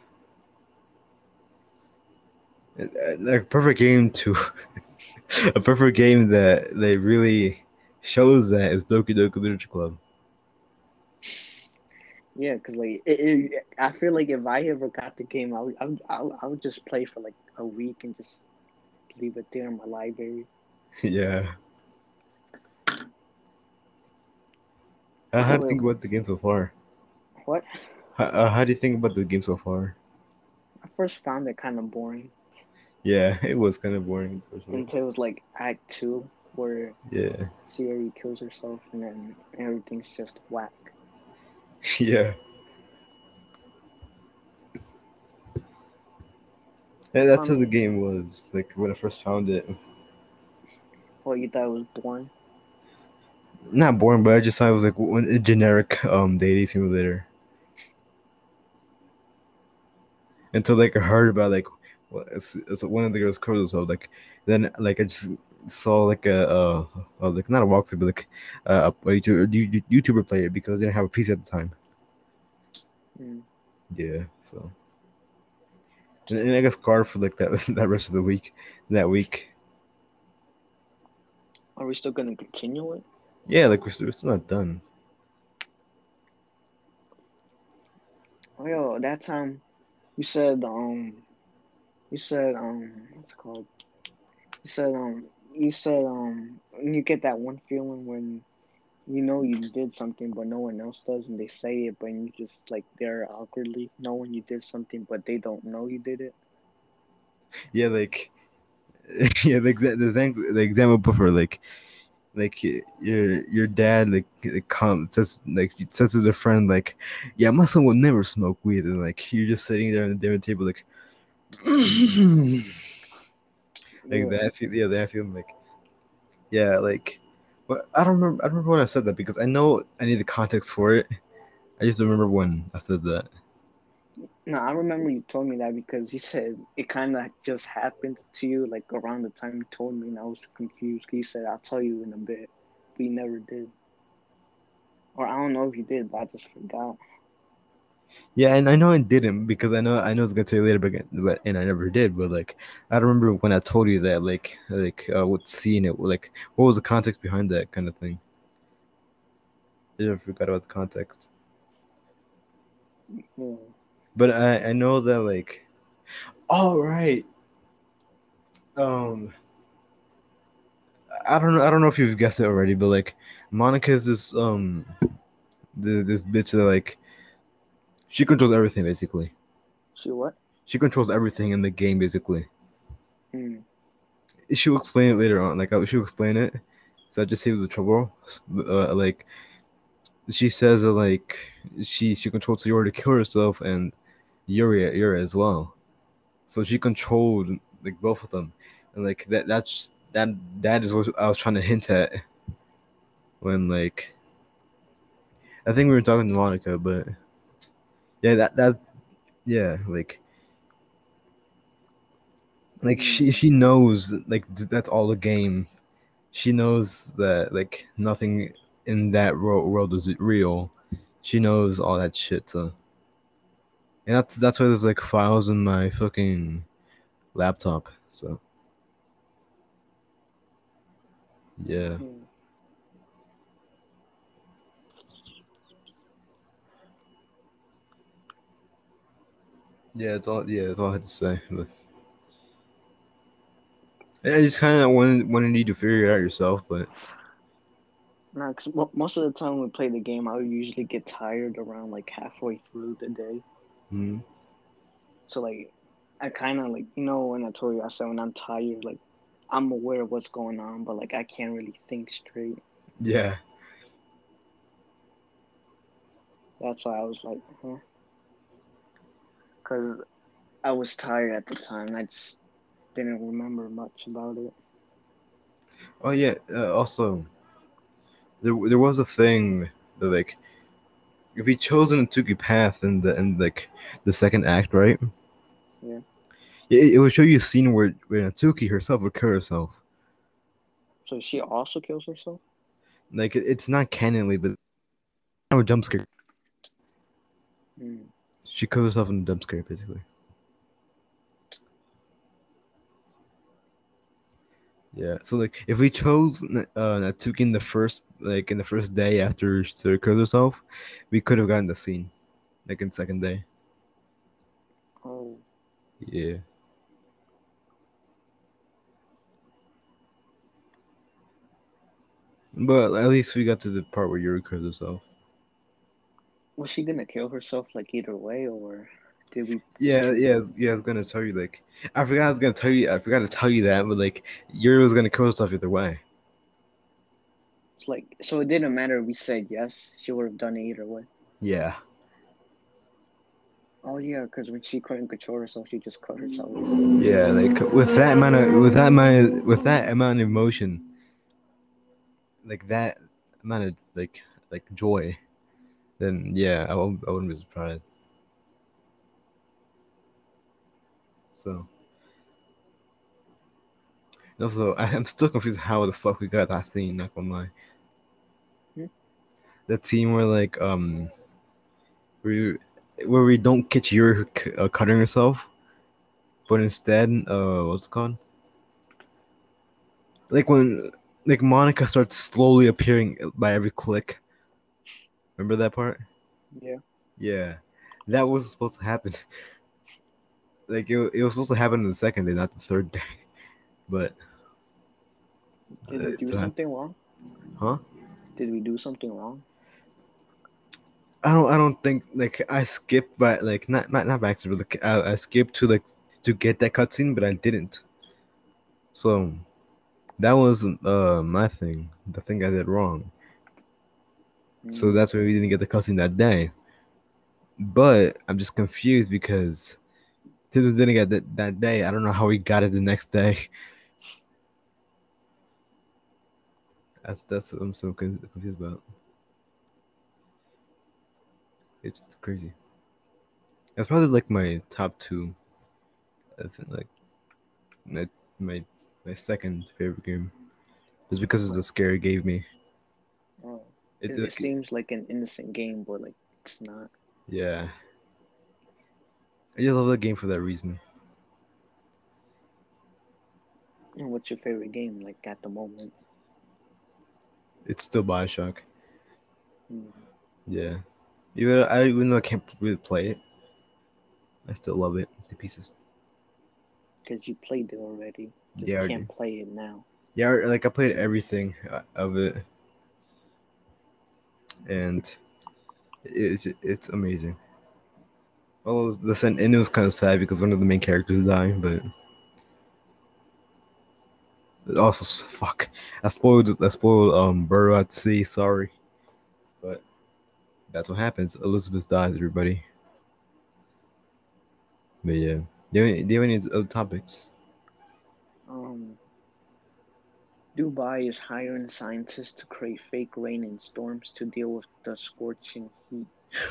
like perfect game to a perfect game that they really shows that is Doki Doki Literature Club. Yeah, because like I feel like if I ever got the game, I would just play for like a week and just leave it there in my library. Yeah. How do you Well, think about the game so far? what? How do you think about the game so far? I first found it kind of boring. Yeah, it was kind of boring for sure. until it was like Act Two, where Yeah, Siri kills herself, and then everything's just whack. yeah. And I that's how the mean, game was. Like when I first found it, what you thought was boring? not boring, but I just thought it was like a generic dating simulator. Until like I heard about like it's one of the girls killed herself. Like then like I just saw like like not a walkthrough, but like YouTuber play it because I didn't have a PC at the time. Mm. Yeah, so and I got scarred for like that that rest of the week. That week, Are we still gonna continue it? yeah, like we're still not done. Oh, yo, that time you said what's it called? You said when you get that one feeling when you know you did something but no one else does, and they say it, but you just like there awkwardly knowing you did something but they don't know you did it. Yeah, like yeah, the example for like your dad like comes says to the friend like, yeah, my son will never smoke weed, and like you're just sitting there on the dinner table like like Yeah. that feel, yeah, that feeling like, yeah, like, but I don't remember when I said that because I know I need the context for it. I just remember when I said that. No, I remember you told me that because you said it kind of just happened to you like around the time you told me, and I was confused. You said I'll tell you in a bit, but you never did, or I don't know if you did, but I just forgot. Yeah, and I know I didn't because I know it's gonna tell you later, but and I never did. But like I don't remember when I told you that, what scene it, like what was the context behind that kind of thing. I just forgot about the context. Yeah. But I know that like, all right. Um, I don't know if you've guessed it already, but like Monica is this bitch that like she controls everything basically. She what? She controls everything in the game basically. Hmm. She'll explain it later on. Like she'll explain it, so that just saves the trouble. Like she says that like she controls Yuri to kill herself and Yuri as well. So she controlled like both of them, and like that is what I was trying to hint at when like I think we were talking to Monica, but yeah, that yeah, like Hmm. she knows like that's all the game. She knows that like nothing in that world is real. She knows all that shit. So and that's why there's like files in my fucking laptop. So yeah, Hmm. that's all I had to say. But I just kind of wanted you to figure it out yourself. But Nah, 'cause most of the time we play the game, I would usually get tired around like halfway through the day. mm, So like, I kind of like when I told you I said when I'm tired, like I'm aware of what's going on, but like I can't really think straight. yeah, That's why I was like, huh? Because I was tired at the time. And I just didn't remember much about it. oh yeah. Also, there was a thing that like if he chose an Tuki path in like the second act, right? Yeah. It would show you a scene where Natsuki herself would kill herself. So she also kills herself. Like it's not canonly, but kind of a jump scare. Hmm. She kills herself in a jump scare, basically. Yeah. So like, if we chose Natsuki in the first day after she kills herself, we could have gotten the scene like in the second day. Oh. Yeah. But at least we got to the part where Yuri kills herself. Was she gonna kill herself like either way or? Did we Yeah, see? yeah, yeah. I was gonna tell you like I forgot I was gonna tell you. I forgot to tell you that, but like Yuri was gonna kill herself either way. Like, so it didn't matter if we said yes, she would have done it either way. Yeah, Oh yeah, because when she couldn't control herself, she just cut herself. yeah. Like with that amount of emotion, like that amount of like joy, then yeah, I wouldn't be surprised. So also, I'm still confused how the fuck we got that scene. Not gonna lie, Hmm? that scene where like we where we don't catch Yuri cutting herself, but instead what's it called? Like when like Monica starts slowly appearing by every click. Remember that part? Yeah. Yeah, that was supposed to happen. Like it was supposed to happen on the second day, not the third day. But Did we it do still happened. something wrong? Huh? Did we do something wrong? I don't think like I skipped by like not by accident. But, like, I skipped to get that cutscene, but I didn't. So that was my thing. The thing I did wrong. So Mm. that's why we didn't get the cutscene that day. But I'm just confused because Tibbs didn't get that day. I don't know how he got it the next day. That's what I'm so confused about. It's crazy. That's probably like my top two. I think like my my, my second favorite game, just because of the scare it gave me. Oh, It it like seems like an innocent game, but like it's not. yeah, I just love the game for that reason. And what's your favorite game, like at the moment? It's still Bioshock. Mm. Yeah, even though I can't really play it, I still love it to pieces. Because you played it already, Yeah, just can't play it now. yeah. Like I played everything of it, and it's amazing. Well, the end was kind of sad because one of the main characters died, but also fuck, I spoiled Burrow at Sea. Sorry, but that's what happens. Elizabeth dies, everybody. But yeah, do you have any other topics? Um, Dubai is hiring scientists to create fake rain and storms to deal with the scorching heat.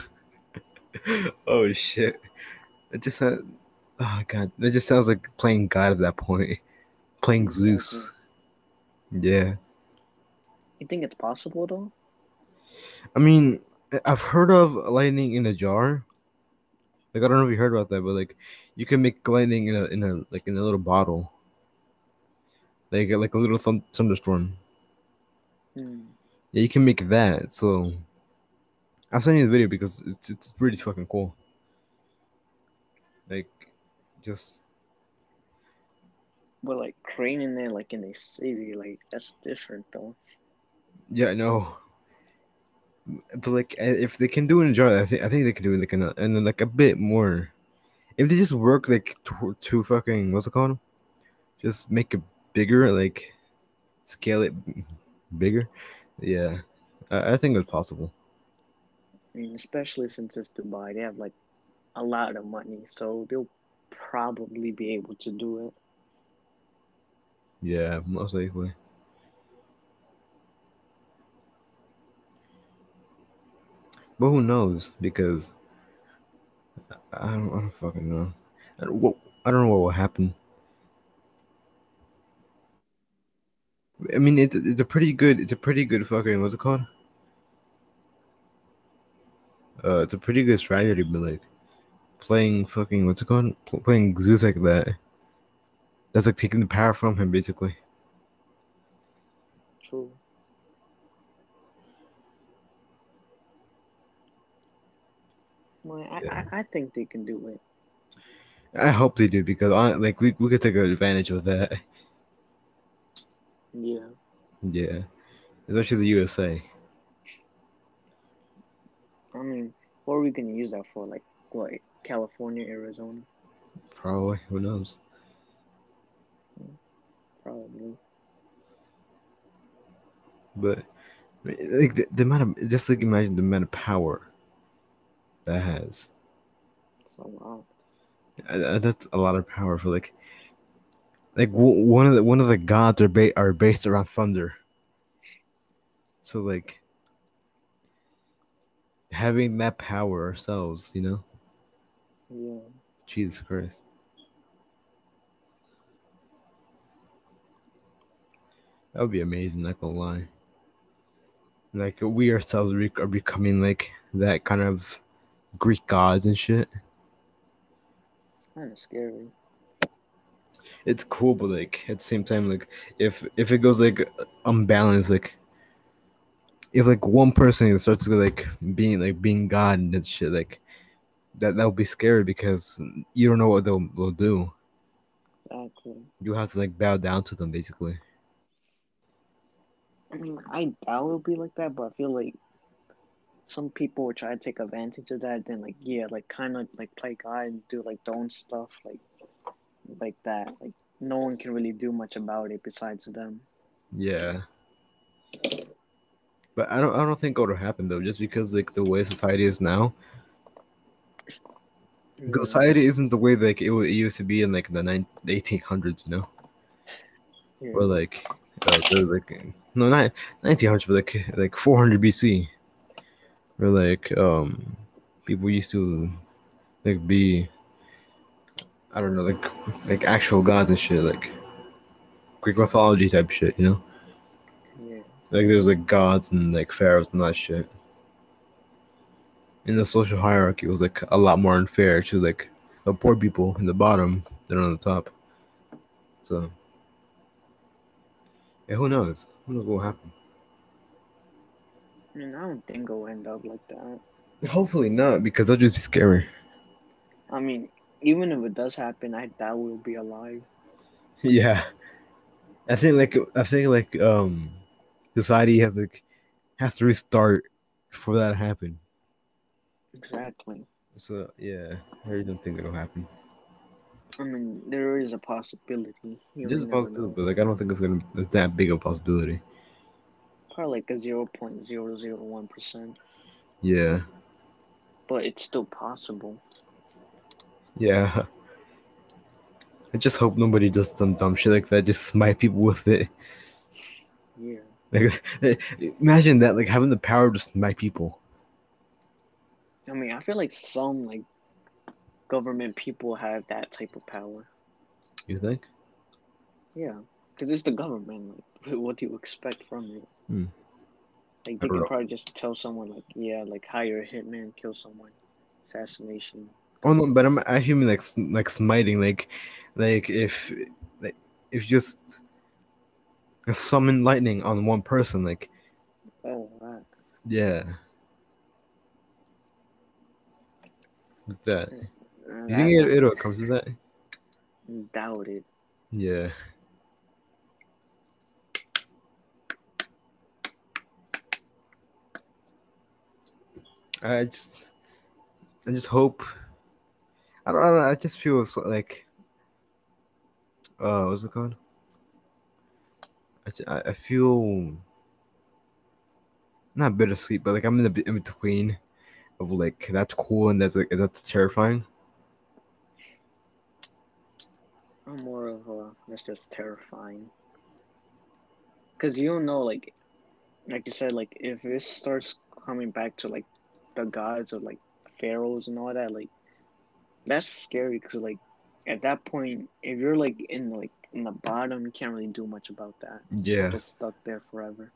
Oh shit! It just oh god, it just sounds like playing God at that point, playing Exactly. Zeus. Yeah, You think it's possible though? I mean, I've heard of lightning in a jar. Like I don't know if you heard about that, but like you can make lightning in a little bottle, like a little thunderstorm. Hmm. Yeah, you can make that. So I'll send you the video because it's pretty fucking cool. Like just But like creating it like in a city, like that's different though. yeah, I know. But like if they can do it in a jar, I think they can do it like in like a bit more. If they just work like to fucking what's it called? Just make it bigger, like scale it bigger. Yeah, I think it's possible. I mean, especially since it's Dubai, they have like a lot of money, so they'll probably be able to do it. Yeah, most likely. But who knows? Because I don't fucking know. I don't know what will happen. I mean, it's a pretty good fucking what's it called? It's a pretty good strategy, but like playing fucking what's it called? Playing Zeus like that. That's like taking the power from him, basically. True. Well, Yeah, I think they can do it. I hope they do because like we could take advantage of that. Yeah. Yeah, especially the USA. I mean, what are we gonna use that for? Like, what? California, Arizona, Probably. Who knows? probably. But like the amount of just like imagine the amount of power that has. So wow. That's a lot of power for like one of the gods are based around thunder. So like having that power ourselves, Yeah. Jesus Christ, that would be amazing. Not gonna lie. Like we ourselves are becoming like that kind of Greek gods and shit. It's kind of scary. It's cool, but like at the same time, like if it goes like unbalanced, like if like one person starts to being God and that shit, like that would be scary because you don't know what they'll do. Exactly. You have to like bow down to them basically. I mean, I doubt it'll be like that, but I feel like some people will try to take advantage of that. Then, like, yeah, like kind of like play God and do like their own stuff, like that. Like, no one can really do much about it besides them. Yeah, but I don't think it'll happen though, just because like the way society is now. Because Yeah, society isn't the way like it used to be in like the 1800s, or yeah, like no, not 1900s, but like 400 BC, where like people used to like be, I don't know, like actual gods and shit, like Greek mythology type shit. yeah. Like there's like gods and like pharaohs and that shit. And the social hierarchy was like a lot more unfair to like the poor people in the bottom than on the top. So yeah, who knows? Who knows what will happen? I mean, I don't think it'll end up like that. Hopefully not, because that'll just be scary. I mean, even if it does happen, I doubt we'll be alive. Yeah, I think society has to restart for that to happen. Exactly. So yeah, I really don't think it'll happen. I mean, there is a possibility. You There's may a never possibility, know. but like I don't think it's that big of a possibility. Probably like a 0.001%, Yeah, but it's still possible. yeah. I just hope nobody does some dumb shit like that. Just smite people with it. Yeah. Like, imagine that, like having the power to smite people. I mean, I feel like some like government people have that type of power. You think? Yeah, because it's the government. Like, what do you expect from it? Hmm. Like, I they don't can know. probably just tell someone, like, yeah, like hire a hitman, kill someone, assassination, Oh no, done. but I'm actually mean like smiting, like like if you just summon lightning on one person, like Oh, that. yeah, like that. You think That might it'll come to that? doubt it. Yeah, I just I just hope. I don't know. I just feel like what's it called? I feel not bittersweet, but like I'm in between of like that's cool and that's terrifying. I'm more of a, that's just terrifying. Because you don't know, like you said, like, if this starts coming back to, like, the gods or, like, pharaohs and all that, like, that's scary because, like, at that point, if you're, like, in the bottom, you can't really do much about that. You're Yeah, just stuck there forever.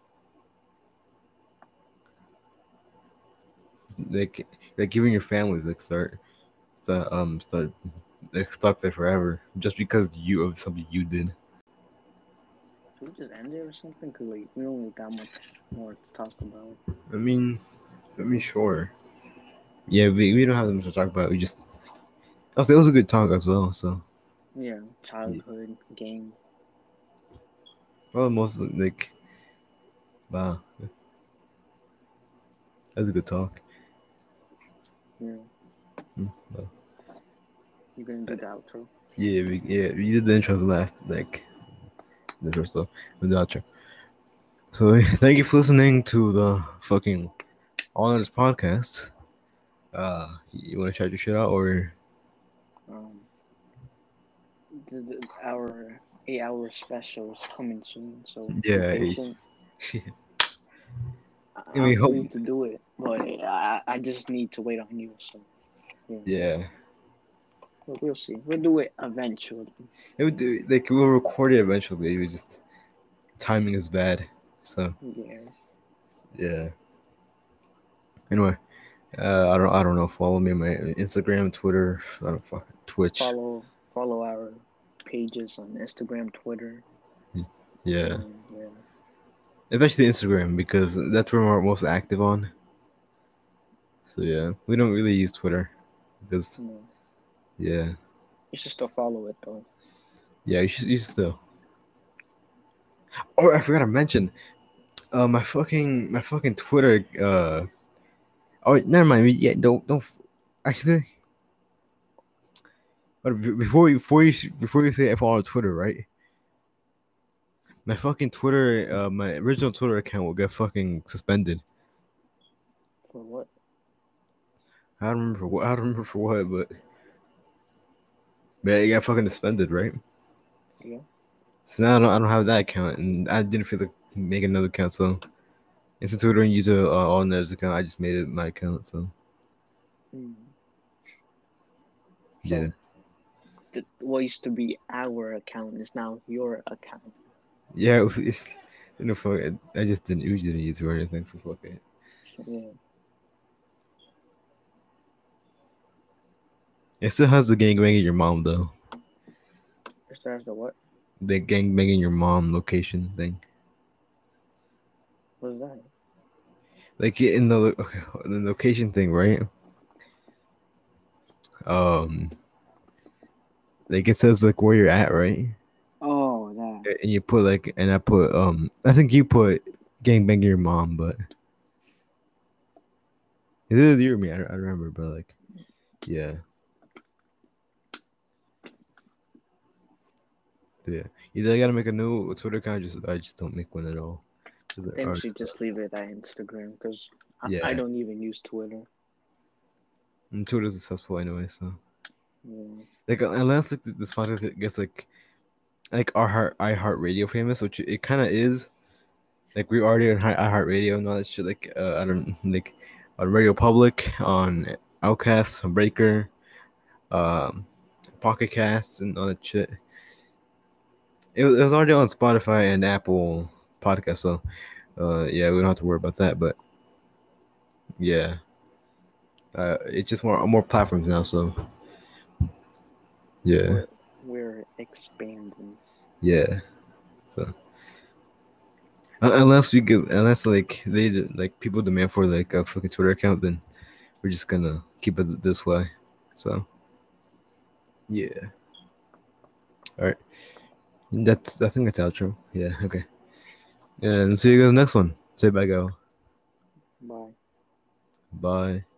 like giving your families like start like stuck there forever just because you of something you did. Should we just end it or something? Because, like, we don't really got much more to talk about. I mean, sure. Yeah, we don't have much to talk about. We just also it was a good talk as well. So Yeah, yeah. childhood games. Well, most like wow, that was a good talk. Yeah. Mm, well. You're gonna do the outro. We did the intro last, like the intro, so the outro. So thank you for listening to the fucking All Nights podcast. You want to shout your shit out or? Um, our 8 hour special is coming soon, so be Yeah, patient. I mean, I'm hope. free to do it, but I just need to wait on you. So yeah, Yeah, we'll see. We'll do it eventually. it would do. Like we'll record it eventually. We just timing is bad. So Yeah. yeah. Anyway, I don't know. Follow me on my Instagram, Twitter. I don't fucking Twitch. Follow our pages on Instagram, Twitter, Yeah, and yeah. especially Instagram because that's where we're most active on. So yeah, we don't really use Twitter because No, yeah, you should still follow it though. yeah. You should still. Oh, I forgot to mention. My fucking Twitter. Oh, never mind. Yeah, don't. Actually, but before you say I follow Twitter, right? My fucking Twitter, my original Twitter account will get fucking suspended. For what? I don't remember what. I don't remember for what, but it got fucking suspended, right? Yeah. So now I don't have that account, and I didn't feel like make another account. So since we don't use a on there's account, I just made it my account. So Mm. yeah, So what used to be our account is now your account. yeah. It's, fuck it. I just didn't. We didn't use it or anything. So fuck it. Yeah. It still has the gang banging your mom though. It starts the what? The gang banging your mom location thing. What's that? Like in the location thing, right? Um, like it says like where you're at, right? Oh, that. And you put like, and I put I think you put gang banging your mom, but is it you or me? I don't remember, but like, yeah. Yeah, either I gotta make a new Twitter account, I just don't make one at all. I think we should just leave it at Instagram because I Yeah, don't even use Twitter. and Twitter's successful anyway, so Yeah. like unless like this podcast it gets like our iHeart Radio famous, which it kind of is. Like we already on iHeart Radio and all that shit. Like I don't like on Radio Public, on Outcast, on Breaker, um, Pocket Casts, and all that shit. It was already on Spotify and Apple Podcast, so yeah, we don't have to worry about that. But yeah, it's just more platforms now. So yeah, We're expanding. yeah. So unless we get unless like they like people demand for like a fucking Twitter account, then we're just gonna keep it this way. So yeah. All right. I think that's outro. Yeah. Okay. And see you guys next one. Say bye, go. Bye. Bye.